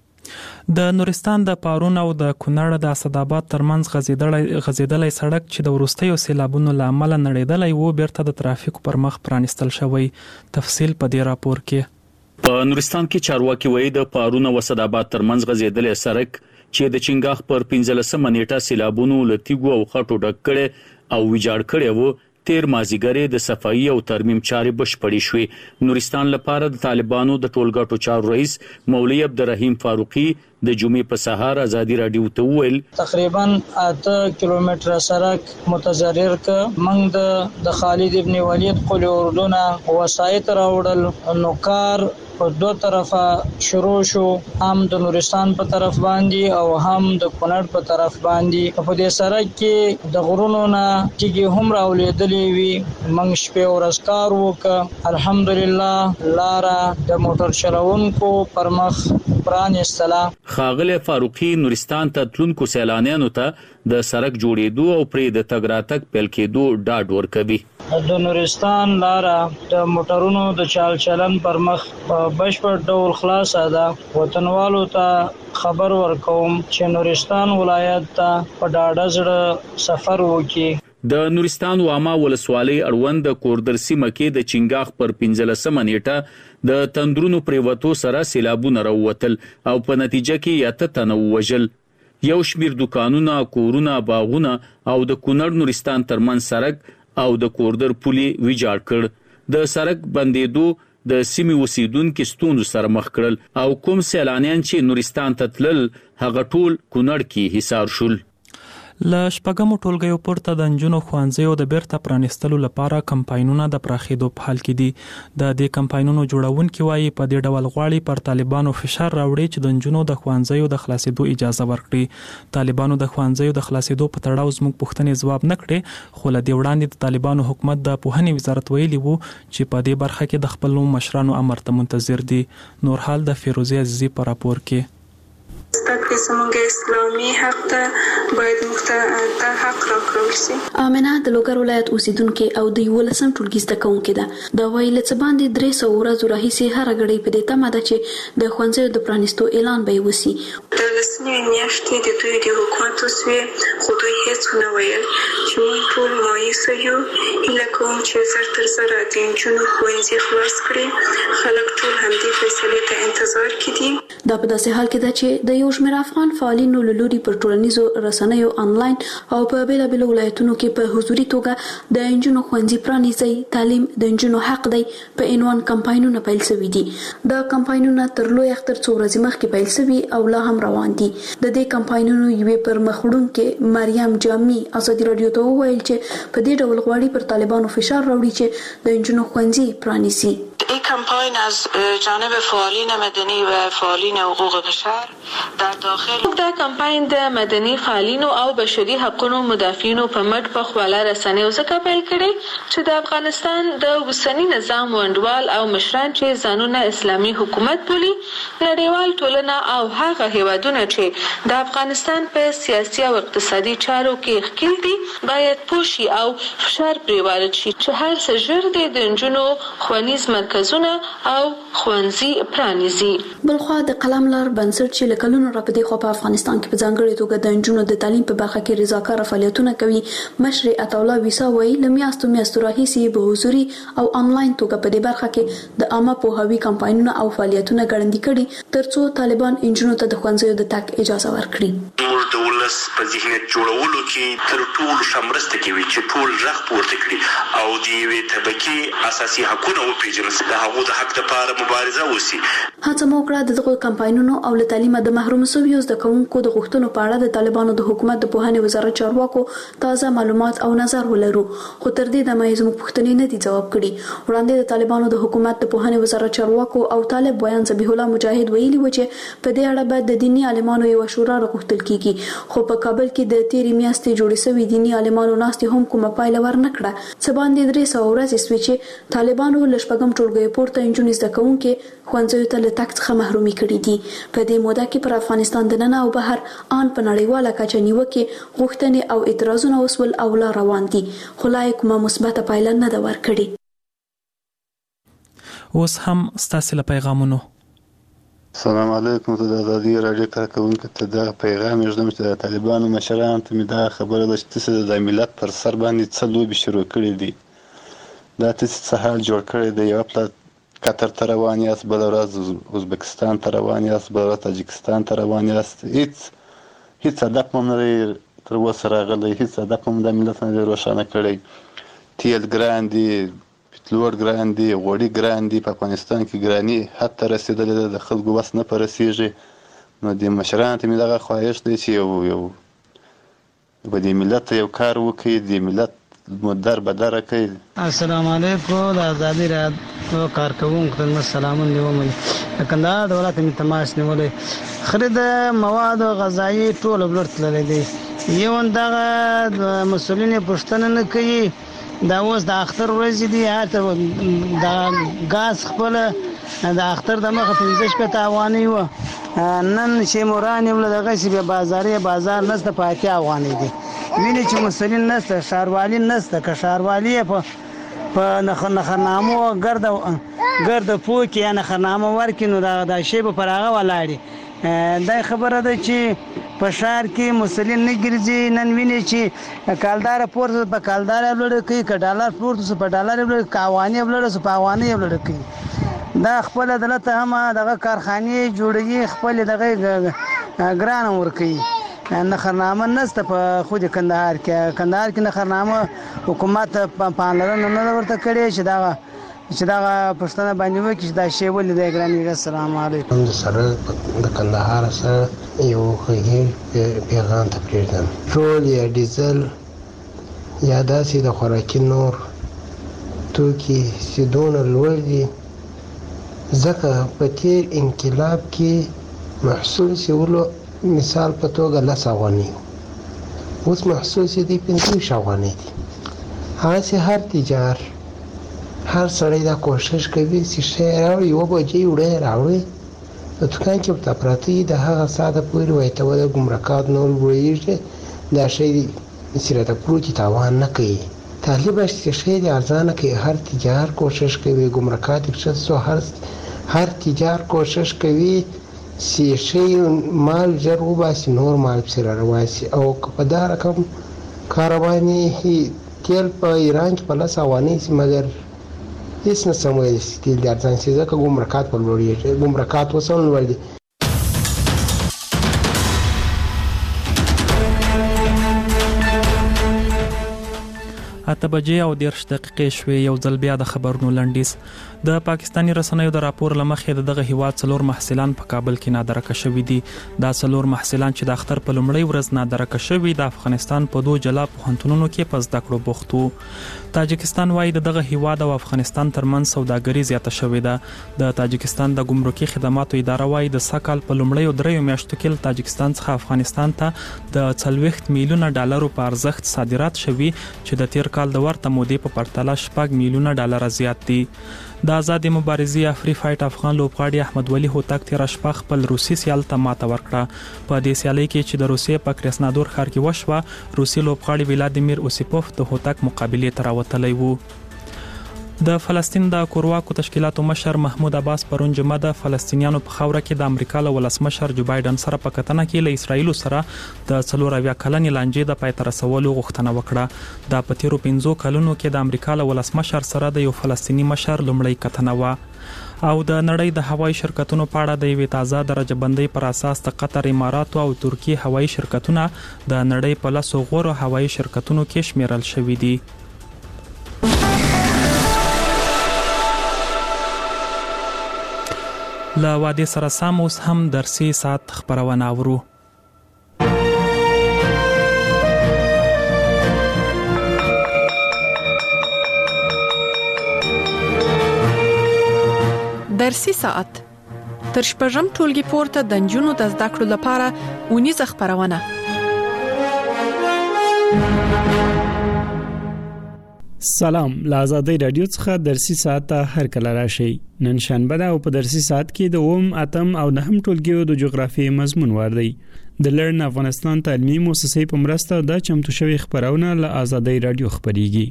S1: د نورستان د پارون او د کونړ د اسداباد ترمنځ غزیدلې غزیدلې سړک چې د وروستیو سیلابونو له امله نړیدلې وو بیرته د ترافیکو پر مخ پرانستل شوی. تفصیل په دې راپور کې.
S17: په نورستان کې چارواکي وایي د پارون او اسداباد ترمنځ غزیدلې سړک چې د چنګاخ پر پنځلسمه نیټه سیلابونو لتیګو او خټو ډک کړي او ویجاړ کړي وو تیر مازیګری د صفایي او ترمیم چارې بشپړې شوې. نورستان لپاره د طالبانو د ټولګټو چارو رئیس مولوی عبدالرحیم فاروقي د جمعې په سهار ازادي رادیو ته وویل
S18: تقریبا اته کیلومتره سړک متضرر ک منګ د خالد ابن ولید قل اردن وسایت راوړل نو کار په دوه طرفه شروع شو هم د نورستان په طرف باندې او هم د کونړ په طرف باندې. په دې سړک کې د غرونو نه چې هم راولېدلې وي منګ شپه ورځ کار وک الحمدلله لارا د موټر چلوونکو پر مخ پرانستله.
S17: خاغله فاروقي نورستان ته تلونکو سیلانیانو ته د سړک جوړېدو او پرې د تګ راتګ پیل کېدو ډاډ ورکوي.
S18: د نورستان لاره د موټرونو د چال چلن پر مخ په بشپړ ډول خلاصه ده. وطنوالو ته خبر ورکوم چې نورستان ولایت ته په ډاډه زړه سفر وکړي.
S17: د نورستان واما ولسوالۍ اړوند د کوردر سیمه کې د چنګاخ پر پنځلسمه نیټه د تندرونو پریوتو سره سیلابونه راووتل او په نتیجه کې یاته تنه وژل. یو شمیر دکانونه، کورونه، باغونه او د کونړ نورستان ترمن سړک او د کوردر پولي ویجاړ کړ. د سړک بندیدو د سیمې اوسیدونکو ستونزو سره مخ کړل او کوم سیلانیان چې نورستان ته تلل هغه ټول کونړ کې حصار شول.
S1: له شپږمو ټولګیو پورته د نجونو ښوونځیو د بیرته پرانیستلو لپاره کمپاینونه د پراخېدو په حال کې دي. د دې کمپاینونو جوړونکي وایي په دې ډول غواړي پر طالبانو فشار راوړي چې د نجونو د ښوونځیو د خلاصېدو اجازه ورکړي. طالبانو د ښوونځیو د خلاصېدو په تړاو زموږ پوښتنې ځواب نه کړې، خو له دې وړاندې د طالبانو حکومت د پوهنې وزارت ویلي وو چې په دې برخه کې د خپلو مشرانو امر ته منتظر دي. نور حال د فیروزي عزیزي په راپور کې.
S19: زده زموږ اسلامي حق ته باید موږ ته حق راکړل شي.
S15: امنه د لوګر ولایت اوسیدونکو او د یولسم ټولګي زده کوونکو ده. د ویل څه باندې درې سوه ورځې راهیسې هر غړي په دې تمه ده چې د ښوونځیو د پرانیستو اعلان به وسی.
S19: د لسمې میاشتې د دوی د حکومت اوسوي خو دوی هیڅ نه ویل چې موږ ټول مایوسه یو. هیله کوم چې زر تر زره د نجونو ښوونځي خلاص کړي. خلک ټول همدې فیصلې ته انتظار کې دي.
S15: دا په داسې حال کې ده چې د یو شمېر افغان فعالینو له لوري پر ټولنیزو رسنیو انلاین او په بیلابیلو ولایتونو کې په حضوري توګه د نجونو ښوونځي پرانیزي، تعلیم د نجونو حق دی په عنوان کمپاینونه پیل شوي دي. دا کمپاینونه تر لوی اختر څو ورځې مخکې پیل شوي او لا هم روان دي. د دې کمپاینونو یوې پر مخ وړونکې مریم جامي ازادي رادیو ته وویل چې په دې ډول غواړي پر طالبانو فشار راوړي چې د نجونو ښوونځي پرانیزي.
S19: این کمپاین از جانب فعالین مدنی و فعالین حقوق بشر در داخل
S20: دا کمپاین د مدني فعالینو او بشري حقوقو مدافعینو په مټ په خواله رسنیو څخه پیل کړي چې د افغانستان د اوسنی نظام وندوال او مشران چې ځانونه اسلامي حکومت بولي، نړیوال ټولنه او هغه هیوادونه چې د افغانستان په سیاسي او اقتصادي چارو کې ښکیل دي باید پوښي او فشار پرې وارد شي چې هر څه ژر د نجونو ښوونیز مرکزونه او ښوونځي پرانیزي.
S15: بلخوا د قلم لار بنسټ چې له کلونو راپدې خو په افغانستان کې په ځانګړي توګه د نجونو د تعلیم په برخه کې رضاکاره فعالیتونه کوي، مشر عطاالله ویسا وایي له میاشتو میاشتو راهیسې به حضوري او انلاین توګه په دې برخه کې د عامه پوهاوي کمپاینونه او فعالیتونه ګړندي کړي ترڅو طالبان نجونو ته د ښوونځیو د تګ اجازه ورکړي.
S21: موږ د ولس په ذهنیت جوړولو کې تر ټولو ښه مرسته کوي چې ټول غږ پورته کړي او د یوې طبقې اساسي حقونه وپېژني، د هغو د حق لپاره مبارزه وشي.
S15: هڅه مو وکړه د دغو کمپاینونو او له تعلیمه د محروم شویو زده کوونکو د غوښتنو په اړه د طالبانو د حکومت د پوهنې وزارت چارواکو تازه معلومات او نظر ولرو، خو تر دې دمه یې زموږ پوښتنې نه دي ځواب کړي. وړاندې د طالبانو د حکومت د پوهنې وزارت چارواکو او طالب بیان ذبیح الله مجاهد ویلي و چې په دې اړه به د دینی عالمانو یو شورا راغوښتل کیږي، خو په کابل کې د تیرې میاشتې جوړې شوې دینی عالمانو ناستې هم کومه پایله ورنکړه. څه باندې درې سوه ورځې شوې چې طالبانو له شپږم ټولګي پورته نجونې زده کوونکي ښوونځیو ته له تګ څخه محرومي کړي دي. په دې موده کې پر افغانستان دننه او بهر ان په نړیواله کچه نیوکې، غوښتنې او اعتراضونه وسول او لا روان دي، خو لا یې کومه مثبته پایله نه ده ورکړې.
S1: اوس هم ستاسې له پیغامونو.
S22: السلام علیکم. ته د ازادي راډیو کارکوونکو ته دغه پیغام ږدم چې د طالبانو مشرانو ته مې دا خبره ده چې تاسې د ملت پر سر باندې څه لوبې شروع کړي دي. دا تاسې څه حال جوړ کړی دی. یوه پله قطر ته روان یاست، بله ورځ ازبکستان ته روان یاست، بله ورځ تاجکستان ته روان یاست. هیڅ هیڅ هدف مو نه دی تر اوسه راغلی، هیڅ هدف مو د ملت نه دی روښانه کړی. تیل ګران دي، پټرول ګران دي، غوړي ګران دي، په افغانستان کې ګراني حد ته رسېدلې ده، د خلکو وس نه په رسېږي. نو د مشرانو ته مې دغه خواهش دی چې یو یو به د ملت ته یو کار وکړي، د ملت مدر بدره کوي.
S23: السلام علیکم. د ازادي راډیو کارکوونکو ته سلامونه ومني. د کندهار د ولایت مې تماس نیولې خرید مواد غذایی ټول بلر تللی دی. یو دغه مسؤلین پوښتنه نه کوي. دا اوس د اختر ورځې دي، هلته د ګاز خپله د اختر د مخه پنځه شپېته افغانۍ وه، نن چې موران یې وله دغسې بیا بازاري بازار نسته په اتیا افغانۍ دی. ویني چې مسؤلین نسته، ښاروالي نسته. که ښاروالي یې په نخرنامو ګرد ګرد پوه کې یا نخرنامه ورکړي نو دا شی به پر هغه ولاړي. دا خبره ده چې په ښار کې مسؤلین نه ګرځي. نن ویني چې کالداره پورته په کالداره یې وړه کوي، که ډالر پورته سو په ډالر یې وړه، که افغانۍ یې وړه سو په افغانۍ یې وړه کوي. دا خپله دلته هم دغه کارخانې جوړوي، خپلې دغه ګرانه ورکوي. نخرنامه نسته په خو د کندهار کې کندهار کې نخرنامه حکومت پاملرنه نه ورته کړې چې دا چې دا پښتنه باندې وکړي چې دا شی ولې د ګرانی. السلام علیکم.
S2: سره د کندهار سره یو خیر پیغام ته پریږدم. ټول یا ډیزل یا داسې د خوراکي نور توکي چې دونه لوړ دي ځکه په تیر انقلاب کې محصول سیولو مثال په توګه لس افغانۍ اوس محصول چې دی پنځه ویشت افغانۍ دي. هغسې هر تجار هر سړی دا کوشش کوي چې شی راوړي یوه بجې وړی راوړي په دوکان کې ورته پراته وي د هغه ساعته پورې وایته د ګمرکات نور لوړېږي دا شی چې راته پروت تاوان نه کوي. طالبه چې شی دی ارزانه کوي هر تجار کوشش کوي ګمرکات یې هر هر تجار کوشش کوي چې شی مال ژر وباسي نور مال پسې رارواسي او که په دا رقم کارواني تیل په ایران کې په لس افغانۍ سي مګر هیڅ نه سم ویلی چې تیل د ارزان سي ځکه ګمرکات په لوړېږي ګمرکات اوس هم لوړ دي.
S1: اته بجې او دېرش دقیقې شوې. یو ځل بیا د خبرونو لنډیز. د پاکستاني رسنیو د راپور له مخې د دغه هیواد څلور محصلان په کابل کې نادرکه شوي دي. دا څلور محصلان چې د اختر په لومړۍ ورځ نادرکه شوي د افغانستان په دوه جلا پوهنتونونو کې په زده کړو بوخت وو. تاجکستان وايي د دغه هیواد او افغانستان ترمنځ سوداګري زیاته شوې ده. د تاجکستان د ګمرکي خدماتو اداره وايي د سکهال په لومړیو دریو میاشتو کې تاجکستان څخه افغانستان ته د څلوېښت میلیونه ډالرو په ارزښت صادرات شوي چې د تیر کال د ورته مودې په پرتله شپږ میلیونه ډالر زیات دي. د آزادې مبارزې افری فایټ افغان لوبغاړي احمد ولی هوتک تیر شپه خپل روسي سیال ته ماته ورکړه. په دې سیالۍ کې چې د روسیې په کرسنادور ښار کې وشوه روسي لوبغاړي ولادیمیر اوسیپوف د هوتک مقابلې ته راوتلی وو. د فلسطین د کورواکو تشکیلاتو مشر محمود عباس پرون جمعه د فلسطینیانو په خاوره کې د امریکا له ولسمشر جو بایدن سره په کتنه کې له اسرایل سره د څلور اویا کلنې لانجې د پای ته رسولو غوښتنه وکړه. د په تیرو پنځو کلونو کې د امریکا له ولسمشر سره د یو فلسطیني مشر لومړی کتنه وه. او د نړۍ د هوایي شرکتونو په اړه د یوې تازه درجه بندۍ پر اساس د قطر، اماراتو او ترکیې هوایي شرکتونه د نړۍ په لسو غوره هوایي شرکتونو کې شمیرل شوي دي. له وادي سره سم اوس هم درسي ساعت خبرونه اورو.
S6: درسي ساعت تر شپږم ټولګي پورته د نجونو د زده کړو لپاره ونیزه خبرونه.
S3: سلام، له آزادۍ رادیو څخه درسي ساعت ته هر کله راشي. نن شنبه ده او په درسي ساعت کې د اوم، اتم او نهم ټولګیو د جغرافیې مضمون ور دی. د لرن افغانستان تعلیمي مؤسسې په مرسته د چمتو شوی خبرونه له آزادۍ رادیو خبريږي.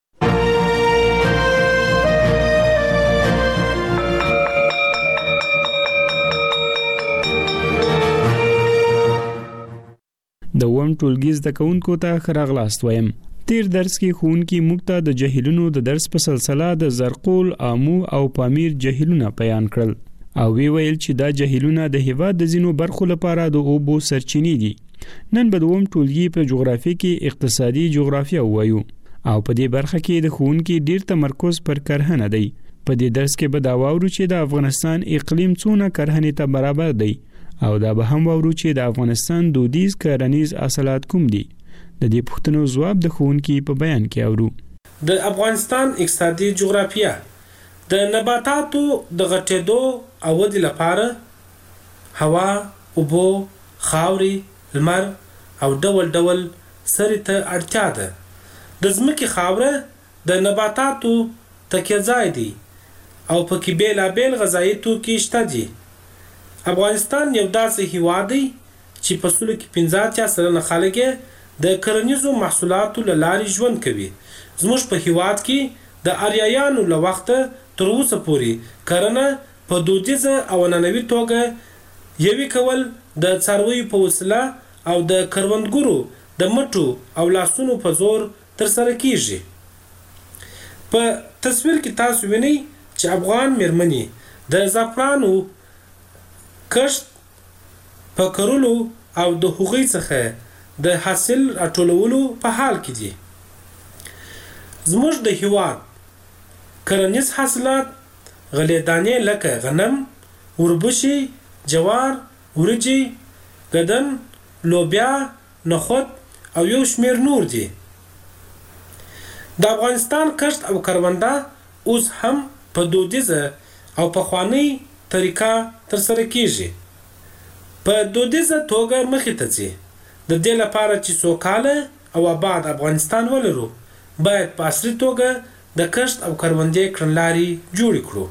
S3: د اوم ټولګي زده کوونکو ته ښه راغلاست وایم. تیر درس کې ښوونکي موږ ته د جهیلونو د درس په سلسله د زرقول، آمو او پامیر جهیلونه بیان کړل او وی ویل چې دا جهیلونه د هیواد د ځینو برخو لپاره د اوبو سرچینې دي. نن به د اوم ټولګي په جغرافي کې اقتصادي جغرافیه وایو او په دې برخه کې د ښوونکي ډیر تمرکز پر کرهنه دی. په دې درس کې به دا واورو چې د افغانستان اقلیم څونه کرهنې ته برابر دی او دا به هم واورو چې د افغانستان دودیز کرنیز حاصلات کوم دي. د دې پوښتنو ځواب د ښوونکي په بیان کې اورو.
S5: د افغانستان اقتصادي جغرافیه د نباتاتو د غټېدو او ودې لپاره هوا، اوبو، خاورې، لمر او ډول ډول سرې ته اړتیا ده. د ځمکې خاوره د نباتاتو تکیه ځای دی او پکې بیلابیل غذایي توکي شته دي. افغانستان یو داسې هیواد دی چې په سلو کې پنځه اتیا سلنه خلک د کرنیزو محصولاتو له لارې ژوند کوي. زموږ په هیواد کې د آریایانو له وخته تر اوسه پورې کرنه په دودیزه او نننوي توګه یوي کول د څارویو په وسیله او د کروندګرو د مټو او لاسونو په زور ترسره کیږي. په تصویر کې تاسو وینئ چې افغان میرمنې د زعفرانو کښت په کرلو او د هغوی څخه د حاصل راټولولو په حال کې دي. زموږ د هیواد کرنیز حاصلات غلې دانې لکه غنم، وربشي، جوار، ورجې، ګدن، لوبیا، نخود او یو شمیر نور دي. د افغانستان کښت او کرونده اوس هم په دودیزه او پخوانۍ طریقه ترسره کیږي. په دودیزه توګه مخې ته ځي. د دې لپاره چې سوکاله او آباد افغانستان ولرو باید په عصري توګه د کښت او کروندې کړنلارې جوړې کړو.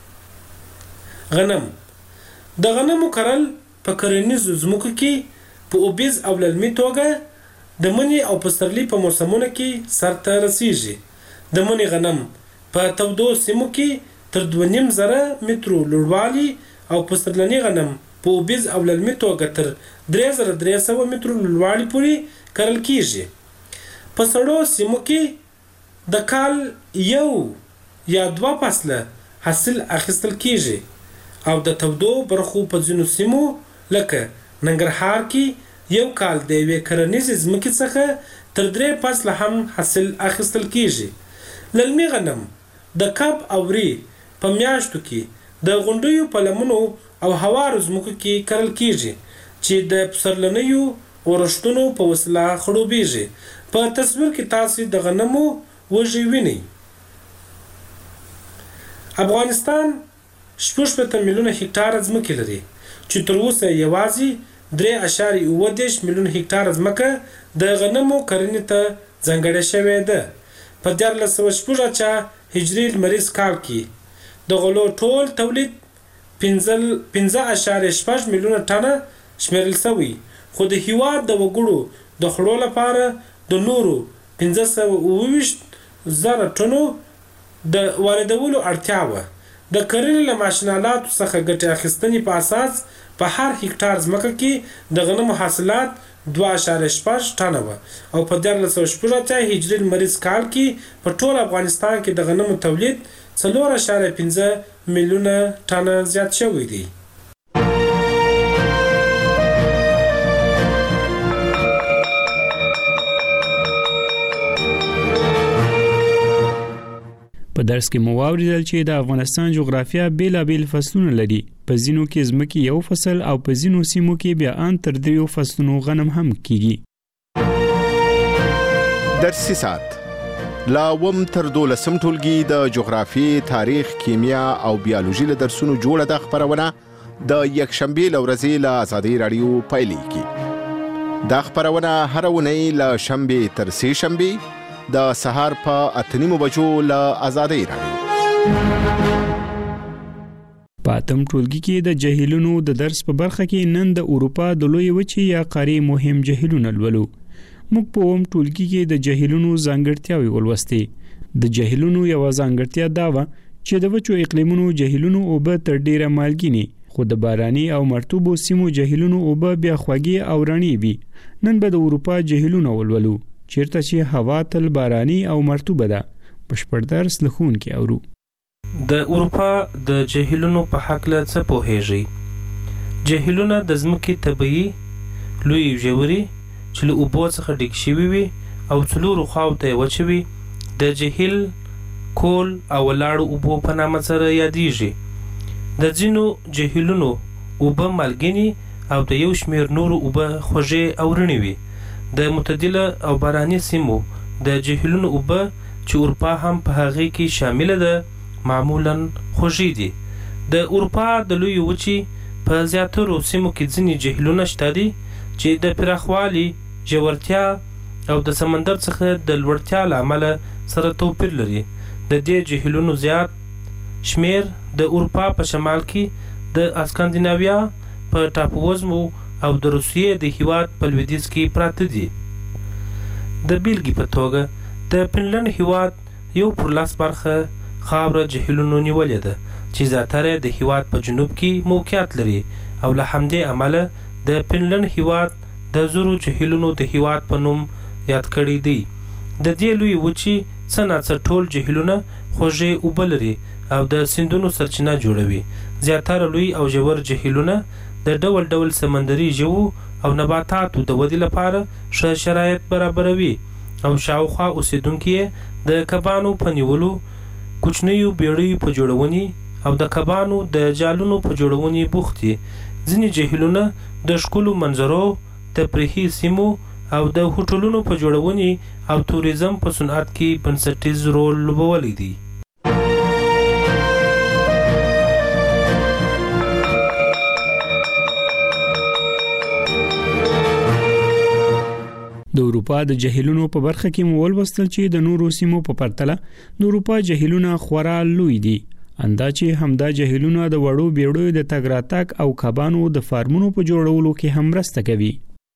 S5: غنم د غنمو کرل په کرنیزو ځمکو کې په اوبیز او للمي توګه د مني او پسرلي په موسمونو کې سرته رسیږي. د مني غنم په تودو سیمو کې تر دوه نیم زره مترو لوړوالي او پسرلني غنم په اوبیز او للمي توګه تر درې زره درې سوه مترو لوړوالي پورې کرل کیږي. په سړو سیمو کې د کال یو یا دوه فصله حاصل اخیستل کیږي او د تودو برخو په ځینو سیمو لکه ننګرهار کې یو کال د یوې کرنیزې ځمکې څخه تر درې فصله هم حاصل اخیستل کیږي. للمي غنم د کب او ری په میاشتو کې د غونډیو په لمنو او هوارو ځمکو کې کرل کیږي چې د پسرلنیو اورښتونو په وسیله خړوبیږي. په تصویر کې تاسو د غنمو وږي وینئ. افغانستان شپږ شپېته میلیونه هکټاره ځمکې لري چې تر اوسه یوازې درې اعشاریه اووه دېرش میلیونه هکټاره ځمکه د غنمو کرنې ته ځانګړې شوې ده. په دیارلس سوه شپږ اتیا هجري لمریز کال کې د غلو ټول تولید پنځه اعشاریه شپږ میلیونه ټنه شمیرل شوی، خو د هیواد د وګړو د خړو لپاره د نورو پنځه سوه اووه ویشت زره ټنو د واردولو اړتیا وه. د کرنې له ماشینالاتو څخه ګټې اخیستنې په اساس په هر هکټار ځمکه کې د غنمو حاصلات دوه اعشاریه شپږ ټنه وه او په دیارلس سوه شپږ اتیا هجري لمریز کال کې په ټول افغانستان کې د غنمو تولید څلور اعشاریه پنځه میلیونه ټنه زیات شوی دی.
S3: په درس کې مو واوریدل چې د افغانستان جغرافیا بیلابیل فصلونه لري. په ځینو کې ځمکې یو فصل او په ځینو سیمو کې بیا ان تر دریو فصلونو غنم هم کیږي.
S9: درسي سات لا وم تر دولسم ټولګي د جغرافي، تاریخ، کیمیا او بیولوژي له درسونو جوړه د خبرونه د یکشنبه لورځي له آزادۍ رادیو پایلیږي. دا خبرونه هر ونې له شنبه تر سه شنبه د سهار په اتنیمو بجو له آزادۍ رادیو.
S3: په اتم ټولګي کې د جهیلونو د درس په برخه کې نن د اروپا د لوی وچې یا قارې مهم جهیلونه لولو. موږ په اوم ټولګي کې د جهیلونو ځانګړتیاوې ولوستې. د جهیلونو یو ځانګړتیا دا و چې د وچو اقلیمونو جهیلونو اوبه تر ډیره مالګینې، خو د باراني او مرطوبو سیمو جهیلونو اوبه بیا خوږې او رڼې وي. نن به د اروپا جهیلونه ولولو چیرته چې هوا تل باراني او مرطوبه ده. بشپړ درس لخون کې اورو.
S5: د اروپا د جهیلونو په حق له څه پوهیږئ؟ جهیلونه د ځمکې طبیعي لوی ژورې چې له اوبو څخه ډک شوي وي او څلورو خواو ته یې وچې وي د جهیل کول او ولاړو اوبو په نامه سره یادیږي. د ځینو جهیلونو اوبه مالګینې او د یو شمیر نورو اوبه خوږې او رڼې وي. د معتدله او باراني سیمو د جهیلونو اوبه چې اروپا هم په هغې کې شامله ده معمولا خوږې دي. د اروپا د لوی وچې په زیاترو سیمو کې ځینې جهیلونه شته دي چې د پراخوالي، ژورتیا او د سمندر څخه د لوړتیا له امله سره توپیر لري. د دې جهیلونو زیات شمیر د اروپا په شمال کې د اسکاندیناویا په ټاپووزمو او د روسیې د هیواد په لویدیځ کې پراته دي. د بیلګې په توګه د فنلنډ هیواد یو پر لس برخه خاوره جهیلونو نیولې ده چې زیاتره د هیواد په جنوب کې موقعیت لري او له همدې امله د فنلنډ هیواد د زرو جهیلونو د هیواد په نوم یاد کړی دی. د دې لوی وچې څه ناڅه ټول جهیلونه خوږې اوبه لري او د سیندونو سرچینه جوړوي. زیاتره لوی او ژور جهیلونه د ډول ډول سمندري ژوو او نباتاتو د ودې لپاره ښه شرایط برابروي او شاوخوا اوسیدونکي د کبانو په نیولو، کوچنیو بیړیو په جوړونې او د کبانو د جالونو په جوړونې بوخت دي. ځینې جهیلونه د ښکلو منظرو، تفریحي سیمو او د هوټلونو په جوړونې او توریزم په صنعت کې بنسټیز رول لوبولی دی.
S3: د اروپا د جهیلونو په برخه کې مو ولوستل چې د نورو سیمو په پرتله د اروپا جهیلونه خورا لوی دي. اندازې همدا جهیلونه د وړو بیړیو د تګ راتګ او کبانو د فارمونو په جوړولو کې هم مرسته کوي.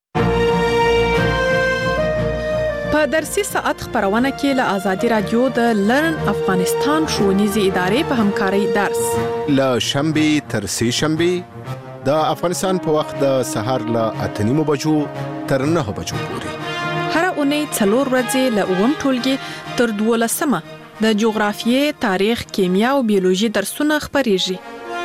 S6: په درسي ساعت خبرونه کې له آزادي رادیو د لرن افغانستان ښوونیزې ادارې په همکارۍ درس
S9: له شنبې تر سه شنبې د افغانستان په وخت د سهار له اته نیمو بجو تر نهه بجو پورې.
S6: هر اونۍ څلور ورځې له اووم ټولګي تر دولسمه د جغرافیې، تاریخ، کیمیا او بیولوژي درسونه خبريږي.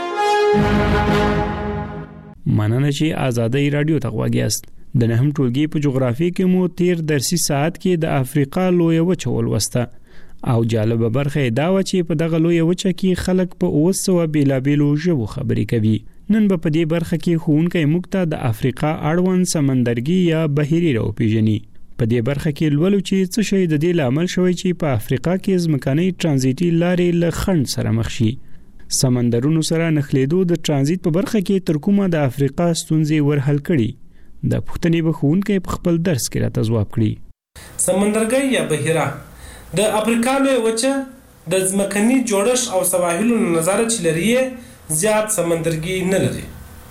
S3: مننه چې آزادي رادیو ته غواګیاست. د نهم ټولګي په جغرافیې کې مو تیر درسي ساعت کې د افریقا لویه وچه ولوسته او جالبه برخه دا و چې په دغه لویه وچه کې خلک په اوه سوه بیلابیلو ژبو خبرې کوي. نن به په دې برخه کې ښوونکی موږ ته د افریقا اړوند سمندرګي یا بحیري راوپېژني. په دې برخه کې لولو چې څه شی د دې لامل شوی چې په افریقا کې ځمکنۍ ترانزیتي لارې له خنډ سره مخ شي. سمندرونو سره نښلېدو د ترانزیت په برخه کې تر کومه د افریقا ستونزې ورحل کړي. د پښتنې به ښوونکی په خپل درس کې راته ځواب کړي.
S5: سمندرګي یا بحیره د افریقا لویه وچه د ځمکني جوړښت او سواحلو نظر چې لري زیات سمندرګي نه لري.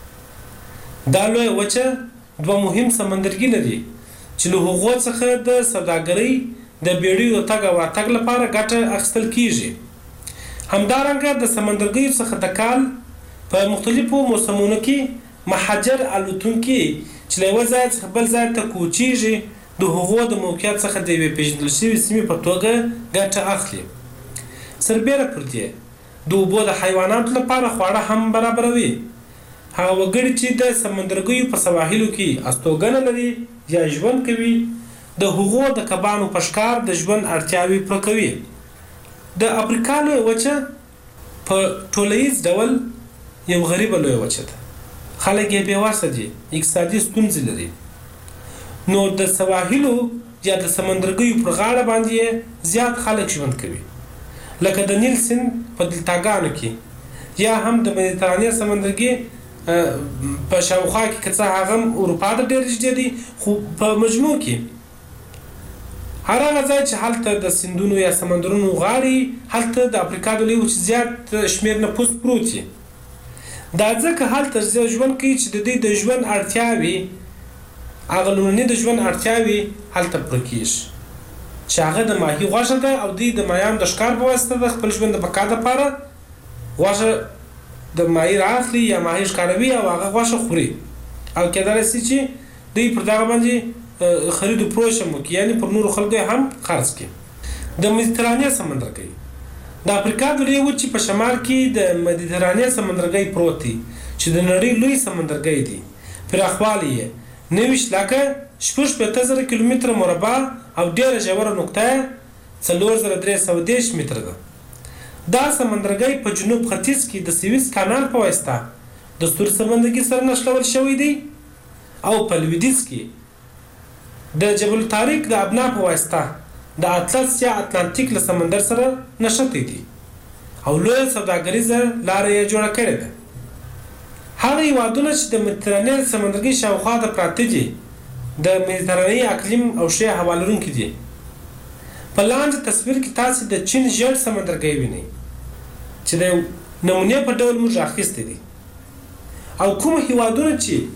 S5: دا لویه وچه دوه مهم سمندرګي لري چې له هغو څخه د سوداګرۍ د بیړیو تګ او راتګ لپاره ګټه اخیستل کیږي. همدارنګه د سمندرګیو څخه د کال په مختلفو موسمونو کې مهاجر الوتونکي چې له یوه ځای څخه بل ځای ته کوچیږي د هغو د موقعیت څخه د یوې پیژندل شوې سیمې په توګه ګټه اخلي. سربیره پر دې د اوبو د حیواناتو لپاره خواړه هم برابروي. هغه وګړي چې د سمندرګیو په سواحلو کې استوګنه لري یا ژوند کوي د هغو د کبانو په ښکار د ژوند اړتیاوې پوره کوي. د افریقا لویه وچه په ټولیز ډول یو غریبه لویه وچه ده. خلک یې بېوسه دي، اقتصادي ستونزې لري. نو د سواحلو یا د سمندرګیو پر غاړه باندې زیات خلک ژوند کوي، لکه د نیل سیند په دلتاګانو کې یا هم د مدیترانې سمندرګي په شاوخوا کې که څه هغه اروپا ته ډېر نږدې دي، خو په مجموع کې هر هغه ځای چې هلته د سیندونو یا سمندرونو غاړې هلته د افریقا د لویې وچې زیات شمېر نفوس پروت وي. دا ځکه هلته ژوند کوي چې د دوی د ژوند اړتیاوې هغه لومړني د ژوند اړتیاوې هلته پوره کېږي چې هغه د ماهي غوښه ده او دوی د ماهیانو د ښکار په واسطه د خپل ژوند د بقا دپاره غوښه د ماهي رااخلي یا ماهي ښکاروي او هغه غوښه خوري او کېدلی شي چې دوی پر دغه باندې خرید و فروش هم وکړي، یعنې پر نورو خلکو یې هم خرڅ کړي. د مدیترانې سمندرګی د افریقا د لویې وچې په شمال کې د مدیترانې سمندرګی پروت دی چې د نړۍ لوی سمندرګی دی. پراخوالی یې نویشت لکه شپږ شپېته زره کیلومتره مربع او ډېره ژوره نقطه څلور زره درې سوه دېرش متره ده. دا سمندرګی په جنوب ختیځ کې د سویس کانال په واسطه د سور سمندرګي سره نښلول شوی دی او په لویدیځ کې د جبل طارق د ابنا په واسطه د اطلس یا اتلانتیک له سمندر سره نښتی دی او لویه سوداګریزه لاره یې جوړه کړې ده. هغه هیوادونه چې د مدیترانې سمندرګي شاوخوا د پراته دي د مدیترانې اقلیم او ښې هوا لرونکي دي. په لاندې تصویر کې تاسې د چین ژیړ سمندرګی وینئ چې د نمونې په ډول موږ اخیستی دي او کوم هیوادونه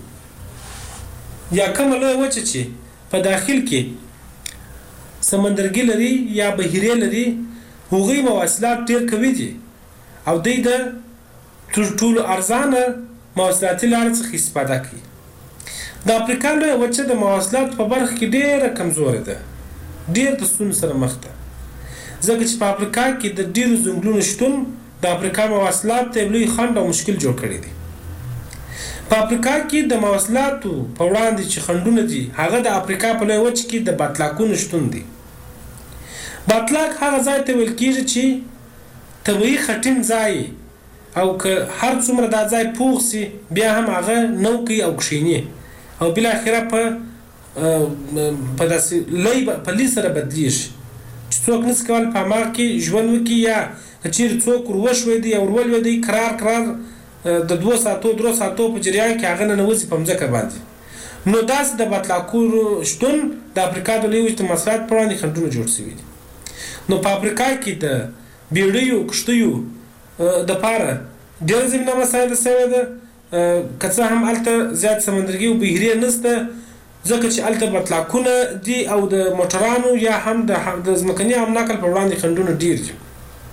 S5: چې یا کومه لویه وچه چې په داخل کې سمندرګي لري یا بحیرې لري هغوی مواصلات ډېر قوي دي او دوی د تر ټولو ارزانه مواصلاتي لارې څخه استفاده کوي. د افریقا لویه وچه د مواصلاتو په برخه کې ډېره کمزورې ده، ډېر د ستونزو سره مخ ده، ځکه چې په افریقا کې د ډېرو ځنګلونو شتون د افریقا مواصلات ته لوی خنډ او مشکل جوړ کړی دی. په افریقا کې د مواصلاتو په وړاندې چې خنډونه دي هغه د افریقا په لوی وچه کې د باطلاقونو شتون دي. باطلاق هغه ځای ته ویل کېږي چې طبیعي خټین ځای او که هر څومره دا ځای پوخ سي بیا هم هغه نو کوي او کښیني او بل اخره په په داسې لوی په لوی سره بدلیږي چې څوک نس کول په ما کې ژوند وکړي یا چیرې څوک وروشوي دی او ورولوي دی قرار قرار د دوه ساعتو درو ساعتو په جریان کې هغه نه نوځي په مځکه باندې. نو داسې د باطلاقونو شتون د افریقا د لوی وچې د مواصلات په وړاندې خنډونه جوړ شوي دي. نو په افریقا کې د بیړیو کښتیو دپاره ډېره زمینه مساعده شوې ده، که څه هم هلته زیات سمندرګي او بحیرې نشته ځکه چې هلته باطلاقونه دي او د موټرانو یا هم د ځمکني هم نقل په وړاندې خنډونه ډېر دي.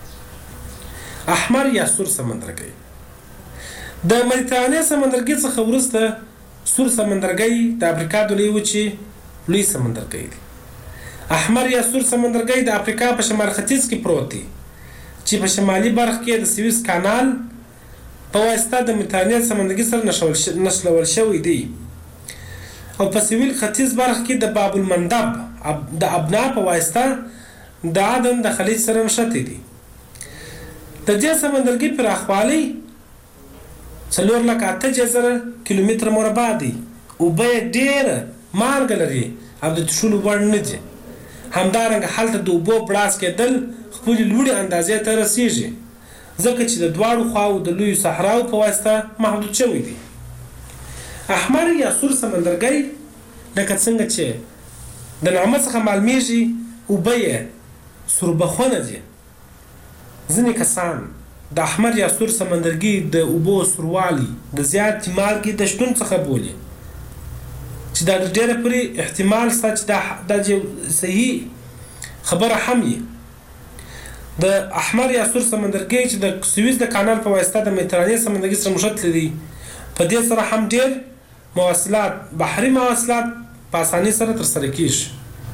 S5: احمر یا سور سمندرګي د مدیترانې سمندرګي څخه وروسته سور سمندرګي د افریقا د لوی وچې لوی سمندرګي دی. احمر یا سور سمندرګي د افریقا په شمال ختیځ کې پروت دی چې په شمالي برخه کې د سویس کانال په واسطه د مدیترانې سمندرګي سره نښلول شوی دی او په سویل ختیځ برخه کې د باب المندب د ابنا په واسطه د عدن د خلیج سره نښتي دي. د دې سمندرګي پراخوالی څلور لکه اته زره کیلومتره مربع دی. اوبه یې ډېره مالګه لري او د څښلو وړ نه دي. همدارنګه هلته د اوبو بړاس کېدل خپلې لوړې اندازې ته رسیږي ځکه چې د دواړو خواو د لویو صحراو په واسطه محدود شوی دی. احمر یا سور سمندرګي لکه څنګه چې د نامه څخه معلومیږي اوبه یې سوربخونه دي. ځینې کسان د احمر یا سور سمندرګي د اوبو سوروالی د زیاتې مالګې د شتون څخه بولي چې دا د ډېره پورې احتمال شته چې دا د صحیح خبره هم وي. د احمر یا سور سمندرګي چې د سویس د کانال په واسطه د مدیترانې سمندرګي سره نښتلی دی په دې سره هم ډېر مواصلات بحري مواصلات په اسانۍ سره ترسره کېږي.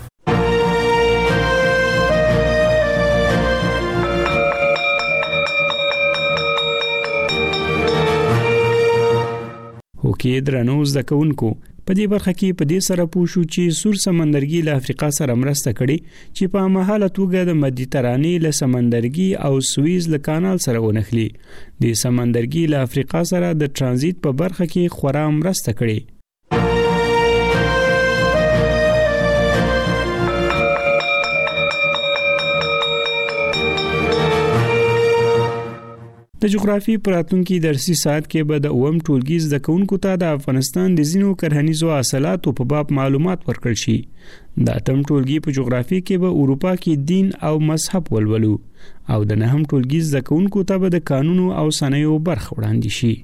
S3: هوکې درنو زده کوونکو په دې برخه کې په دې سره پوه شو چې سور سمندرګي له افریقا سره مرسته کړې چې په مهاله توګه د مدیترانې له سمندرګي او سویز له کانال سره ونښلي. د سمندرګي له افریقا سره د ترانزیت په برخه کې خورا مرسته کړې. د جغرافي پراتونکو درسي ساعت کې به د اوم ټولګي زده کوونکو ته د افغانستان د ځینو کرهنیزو حاصلاتو په باب معلومات ورکړل شي. د اتم ټولګي په جغرافي کې به اروپا کې دین او مذهب ولولو او د نهم ټولګي زده کوونکو ته به د قانونو او صنایعو برخه وړاندې شي.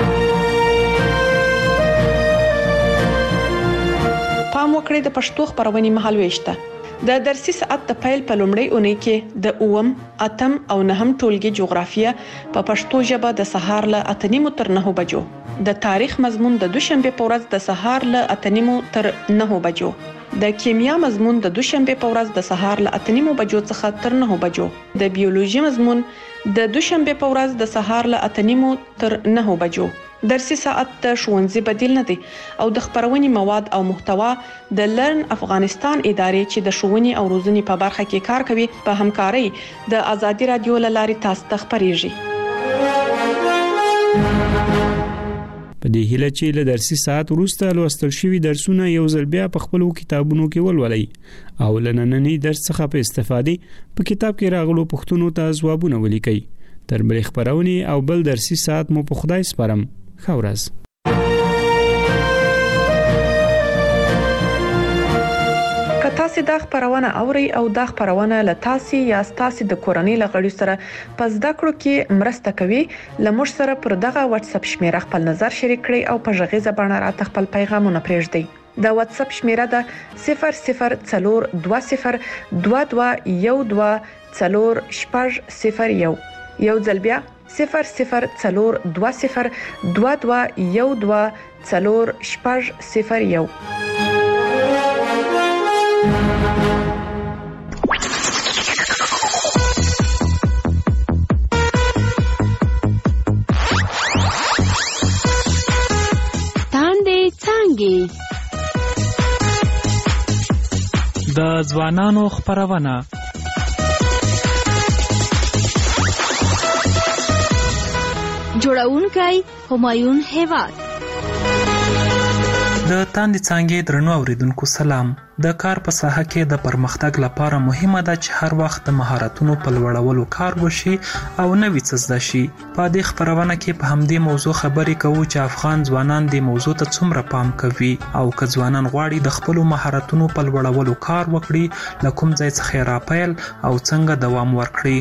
S6: پام وکړئ د پښتو خبرونې مهال وېشته د درسي ساعت د پیل په لومړۍ اونۍ کې د اوم، اتم او نهم ټولګي جغرافیه په پښتو ژبه د سهار له اته نیمو تر نهو بجو، د تاریخ مضمون د دوشنبه په ورځ د سهار له اته نیمو تر نهو بجو، د کیمیا مضمون د دوشنبه په ورځ د سهار له اته نیمو بجو څخه تر نهو بجو، د بیولوژي مضمون د دوشنبه په ورځ د سهار له اته نیمو تر نهو بجو. درسي ساعت د ښوونځي بدیل نه دی او د خبرونې مواد او محتوا د لرن افغانستان ادارې چې د ښوونې او روزنې په برخه کې کار کوي په همکارۍ د ازادي رادیو له لارې تاسو ته خبرېږي.
S3: په دې هیله چې له درسي ساعت وروسته لوستل شوي درسونه یو ځل بیا په خپلو کتابونو کې ولولئ او له ننني درس څخه په استفادې په کتاب کې راغلو پوښتنو ته ځوابونه ولیکئ. تر بلې خبرونې او بل درسي ساعت مو په خدای سپارم. ښه ورځ.
S6: که تاسو دا خبرونه اورئ او دا خبرونه له تاسو یا تاسو د کورنۍ لغړي سره په زده کړو کې مرسته کوي، لمر سره پر دغه واتس اپ شمیره خپل نظر شریک کړئ او په ژغیزه باندې راته خپل پیغامونه پرېږدئ. د واتس اپ شمیره ده صفر صفر څلور دوه صفر دوه دوه یو دوه څلور شپږ صفر یو. یو ځل بیا صفر صفر څلور دوه صفر دوه دوه یو دوه څلور شپږ صفر یو.
S4: څانګې.
S1: د ځوانانو خپرونه.
S4: جوړونکی همایون هیواد.
S1: د تاندې څانګې درنو اوریدونکو سلام. د کار په ساحه کې د پرمختګ لپاره مهمه ده چې هر وخت د مهارتونو په لوړولو کار وشي او نوې څه زده شي. په دې خپرونه کې په همدې موضوع خبرې کوو چې افغان ځوانان دې موضوع ته څومره پام کوي او که ځوانان غواړي د خپلو مهارتونو په لوړولو کار وکړي له کوم ځای څخه یې راپیل او څنګه دوام ورکړي.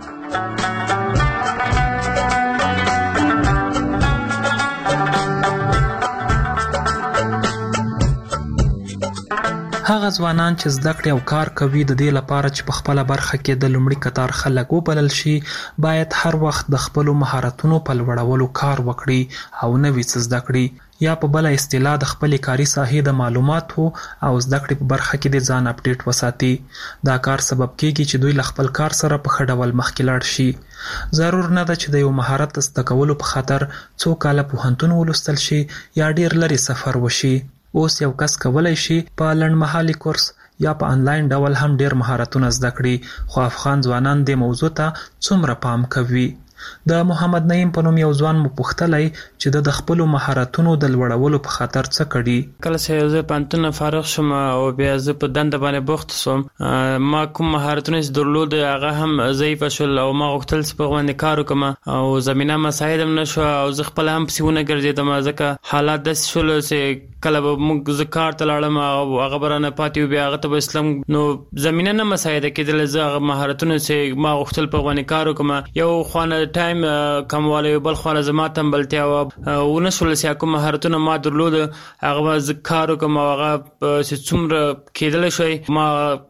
S1: هغه ځوانان چې زده کړې او کار کوي د دې لپاره چې په خپله برخه کې د لومړي کتار خلک وبلل شي باید هر وخت د خپلو مهارتونو په لوړولو کار وکړي او نوې څه زده کړي، یا په بله اصطلاح د خپلې کاري ساحې د معلوماتو او زده کړې په برخه کې د ځان اپډیټ وساتي. دا کار سبب کېږي چې دوی له خپل کار سره په ښه ډول مخکې لاړ شي. ضرور نه ده چې د یو مهارت زده کولو په خاطر څو کاله پوهنتون ولوستل شي یا ډیر لرې سفر وشي. اوس یو کس کولی شي په لنډمهالي کورس یا په انلاین ډول هم ډیر مهارتونه زده کړي، خو افغان ځوانان دې موضوع ته څومره پام کوي؟ د محمد نعیم په نوم یو ځوان مو پوښتلی چې د خپلو مهارتونو د لوړولو په خاطر څه کړي.
S10: کله چې زه پوهنتون فارغ شوم او بیا زه په دنده باندې بوخت شوم، ما کوم مهارتونه چې درلود هغه هم ضعیف شول او ما غوښتل چې په باندې کار وکړم او زمینه مساعد هم نشو او زه خپل هم پسې ونه ګرځېدم، ځکه حالات داسې شول چې کله به موږ زه کار ته لاړم او هغه به رانه پاتې و، بیا هغه ته به اسلام نو زمینه نه مساعده کېدله. زه هغه مهارتونه چې ما غوښتل په باندې کار وکړم، یو خوانه ټایم کموالی، بل خواله زما تنبلتیا وه، ونه شول چې کوم مهارتونه ما درلود هغه به زه کار وکړم او هغه چې څومره کېدلی شوی ما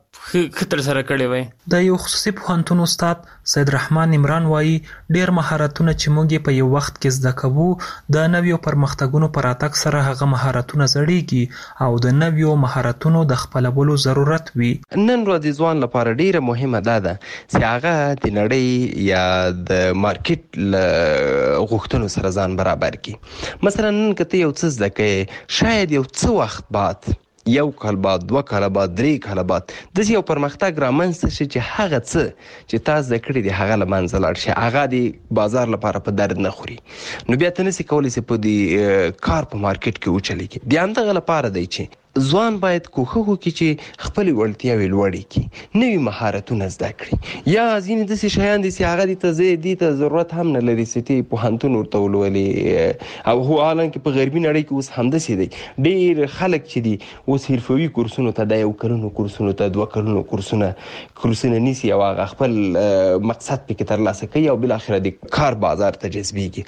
S10: خطر سره کړی وای.
S1: د یو خصوصي پوهنتون استاد سید رحمان عمران وایي ډیر مهارتونه چې موږ په یو وخت کې زده کوو د نویو پرمختګونو پر راتګ سره هغه مهارتونه زړیږي او د نویو مهارتونو د خپلولو ضرورت وي.
S11: نن ورځ ځوان لپاره ډیره مهمه ده ده چې هغه د نړۍ یا د مارکیټ غوښتنو سره ځان برابر کړي. مثلا نن که ته یو څه زده کوې، شاید یو څه وخت بعد، یو کال بعد، دوه کاله بعد، درې کاله بعد داسې یو پرمختګ رامنځته شي چې هغه څه چې تا زده کړي دي هغه له منځه لاړ شي، هغه د بازار لپاره په درد نه خوري، نو بیا ته نسې کولی چې په دې کار په مارکیټ کې وچلېږي. د همدغه لپاره دی چې ځوان باید کوښښ وکړي چې خپلې وړتیاوې لوړې کړي، نوي مهارتونه زده کړي، یا ځینې داسې شیان دي چې هغه دې ته دې ته ضرورت هم نه لري چې ته پوهنتون ورته ولولې، او هو حالانکې په غربي نړۍ کې اوس همداسې دی. ډېر خلک چې دي اوس حرفوي کورسونو ته، د یو کلونو کورسونو ته، دوه کلونو کورسونه کورسونه نیسي او هغه خپل مقصد پکې ترلاسه کوي او بالاخره د کار بازار ته جذبېږي.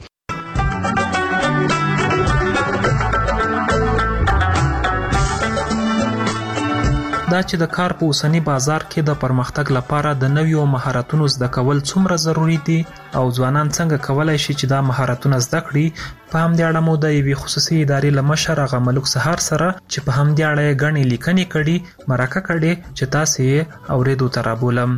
S1: دا چې د کار په اوسنی بازار کې د پرمختګ لپاره د نویو مهارتونو زده کول څومره ضروری دي او ځوانان څنګه کولی شي چې دا مهارتونه زده کړي، په همدې اړه مو د یوې خصوصي ادارې له مشر هغه ملک سهار سره چې په همدې اړه یې ګڼې لیکنې کړي مرکه کړې چې تاسې یې اورېدو ته رابولم.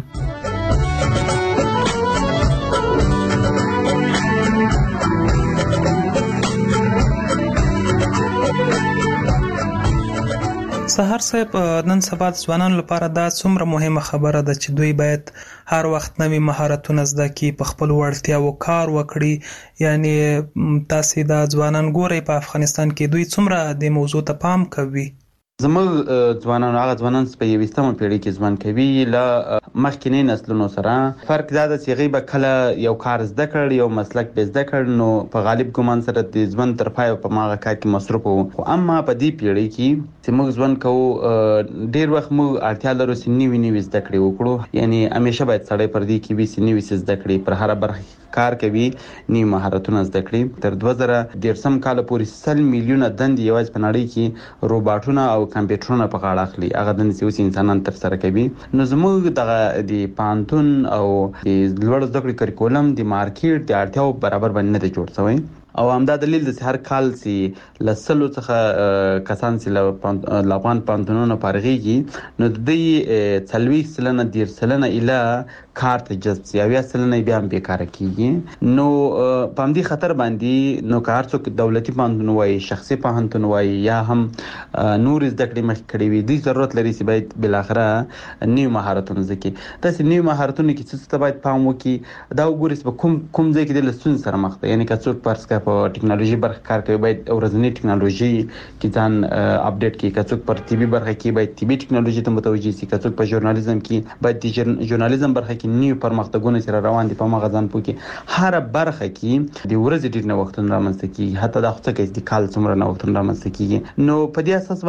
S1: سهار صاحب، نن سبا د ځوانانو لپاره دا څومره مهمه خبره ده چې دوی باید هر وخت نوي مهارتونه زده کړي، په خپلو وړتیاوو کار وکړي. یعنی تاسې دا ځوانان ګورئ په افغانستان کې دوی څومره د موضوع ته پام کوي؟
S24: زموږ ځوانان هغه ځوانان چې په یویشتمه پیړۍ کې ژوند کوي له مخکینی نسلونو سره فرق دا ده چې هغوی به کله یو کار زده کړ، یو مسلک به زده کړ، نو په غالب ګمان سره د ژوند تر پایه په هماغه کار کې مصروف وو. خو اما په دې پیړۍ کې چې موږ ژوند کوو ډېر وخت موږ اړتیا لرو چې نوي نوي زده کړې وکړو. یعنی همیشه باید سړی پر دې کې وي چې نوي څه زده کړي، پر هره برخه کار کوي، نوي مهارتونه زده کړي. تر دوه زره دېرشم کاله پورې سل میلیونه دندې یوازې په نړۍ کې روباټونه او کمپیوټرونه په غاړه اخلي، هغه دندې چې اوس انسانان ترسره کوي. نو زموږ دغه د پوهنتون او د لوړ زده کړې کریکولم د مارکیټ د اړتیاو برابر باندې نه دی جوړ شوی. او همدا دلیل د هر کال سي لسلو څخه کسان سي له افغان پانتونونو فارغيږي نو د دې څلوي سلنه ډیر سلنه اله کار ته جذب سي او یا سلنه بیا هم بیکاره کیږي. نو په همدې خطر باندې نو کار څوک دولتي پانتون وای شخصي پانتون وای یا هم نور زده کړې مخ کړې وي د ضرورت لري چې باید بل اخره نیو مهارتونه زکي تاسو نیو مهارتونه کې څه څه باید پام وکړي دا وګورئ په کوم کوم ځای کې د لسون سره مخ ده یعنی که څوک پرس کا په ټکنالوژي برخه کار کوي باید ورځنی ټکنالوژي کې ځان اپډیټ کړي که څوک پر طبي برخه کې باید طبي ټکنالوژي ته متوجي شي که څوک په ژورنالیزم کې باید د ژورنالیزم برخه کې نیو پرمختګونه سره روان دي په مغزان پوکي هر برخه کې د ورځې ډیر نه وختونه رامنځته کیږي حتی د خصه کې د کال څومره نه وختونه رامنځته کیږي. نو په دې اساس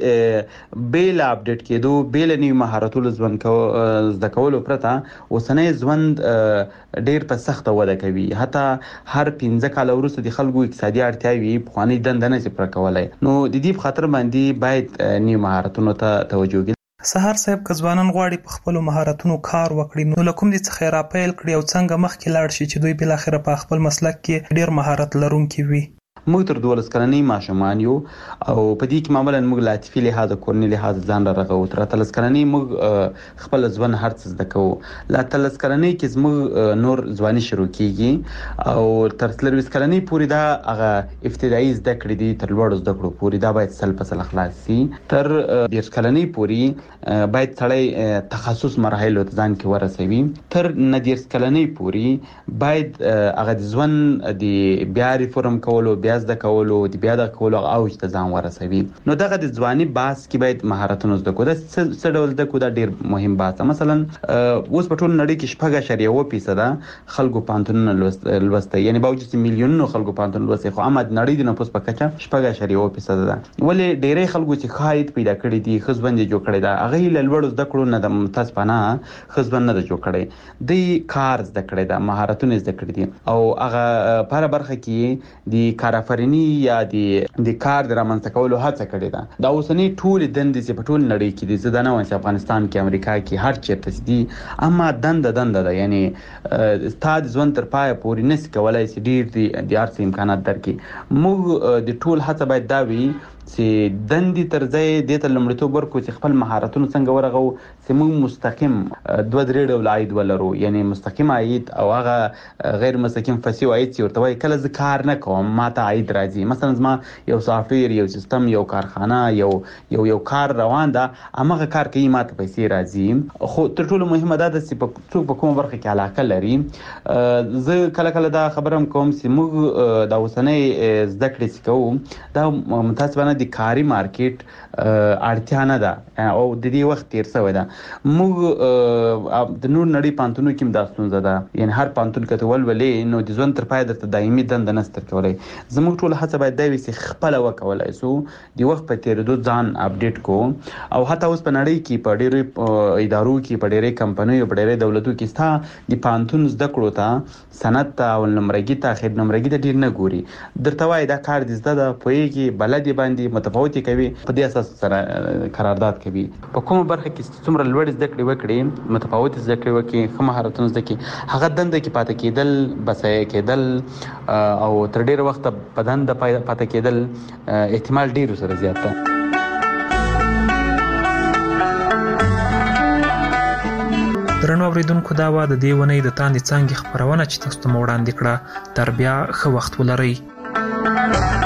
S24: باندې بیل اپډیټ کېدو بیل نیو مهارتونو ځوان کو زده کولو پرته اوسنۍ ژوند ډیر په سخته وده کوي حتی هر پنځه کال وروسته د خلکو اقتصادي اړتیاوي په خواني دندنه سي پر کولای. نو د دې په خاطر باندې باید نیو مهارتونو ته توجه وکړي.
S1: سهار صاحب که ځوانان غواړي په خپل مهارتونو کار وکړي نو لکم دي څخه را پیل کړی او څنګه مخکې لاړ شي چې دوی بل اخر په خپل مسلک کې ډیر مهارت لرونکي وي.
S24: موږ تر دولس کلنۍ ماشومان یو او په دې کې معمولا موږ لاتفي لحاظ کورنی لحاظ ځان را رغو تر تلس کلنۍ موږ خپل ځوان هرڅ زده کوو لا تلس کلنۍ کې موږ نور ځواني شروع کیږي او تر تلس کلنۍ پورې دا هغه ابتدایي زده کړې دي تر لوړ زده کړو پورې دا باید سل په سل خلاص شي تر ډیر کلنۍ پورې باید تړي تخصص مراحل ته ځان کې ورسوي تر ندیر کلنۍ پورې باید هغه ځوان د بیا ریفورم کولو بیا زده کولو د بیا د کولو اوج ته ځان ورسوي. نو دغه د ځواني باس کې باید مهارتونه زده کو دا څه ډول زده کو دا ډیر مهم باس. مثلا اوس په ټول نړۍ کې شپږ اشاریه اوه فیصده خلکو پانتونونه لوسته یعنی باوجود میلیونونو خلکو پانتون لوسته خو امد نړۍ د نفوس په کچه شپږ اشاریه اوه فیصده ده ولې ډیری خلکو چې خاید پیدا کړی دي خزبند جوړ کړی دا هغه له لوړ زده کړو نه د ممتاز پناه خزبند نه جوړ کړی د کار زده کړی دا مهارتونه زده کړی دي او هغه پر برخه کې د کارآفرینی یا د د کار د رامنځته کولو هڅه کړې ده. دا اوسنی ټول دندې چې په ټول نړۍ کې دي زده نه وایي چې افغانستان کې امریکا کې هر چیرته دي اما دند دند ده یعنی استاد ځوان تر پای پورې نس کولای چې ډیر دي د ارڅ امکانات درکې موږ د ټول هڅه باید دا وي چې دندې تر ځای د ته لمړیتوب ورکو چې خپل مهارتونه څنګه ورغو چې موږ مستقیم دوه درې ډول عاید ولرو یعنی مستقیم عاید او هغه غیر مستقیم فسیو عاید چې ورته وایي کله زه کار نه کوم ماته عاید راځي مثلا زما یو سافټویر یو سیستم یو کارخانه یو یو یو کار روان ده هغه کار کوي ماته پیسې راځي خو تر ټولو مهمه دا ده چې په څوک په کومه برخه کې علاقه لري. زه کله کله دا خبرم کوم چې موږ د اوسنۍ زده کړې چې کوو دا متاسفانه د کاري مارکیټ اړتیا نه ده او د دې وخت تیر شوی ده. موږ د نور نړۍ پانتونو کې دا ستونزه ده یعنی هر پانتون کته ولولې نو د ځون تر پای درته دایمي دند نه ستر کولای. زموږ ټول هڅه باید دا وي چې خپل وکولای سو د وخت په تیرېدو ځان اپډیټ کو او حتی اوس په نړۍ کې په ډېرو ادارو کې په ډېرې کمپنیو په ډېرې دولتو کې ستا د پانتون زده کړو ته سند ته او نمرګي ته خیر نمرګي ته ډیر نه ګوري درته وای دا کار د زده ده پوهېږي بلدي باندې متفاوتي کوي په دې اساس سره قرارداد کوي په کومه برخه کې څومره لوړ زده کړې وکړي متفاوت زده کړې وکړي خو مهارتونه زده کړي هغه دنده کې پاتې کېدل بسې کېدل او تر ډېر وخت په دنده پاتې کېدل احتمال ډیر سره زیات ده.
S1: درنو اوریدونکو دا و د دې ونې د تاندې څانګې خبرونه چې تاسو ته وړاندې کړه تر بیا ښه وخت ولرئ.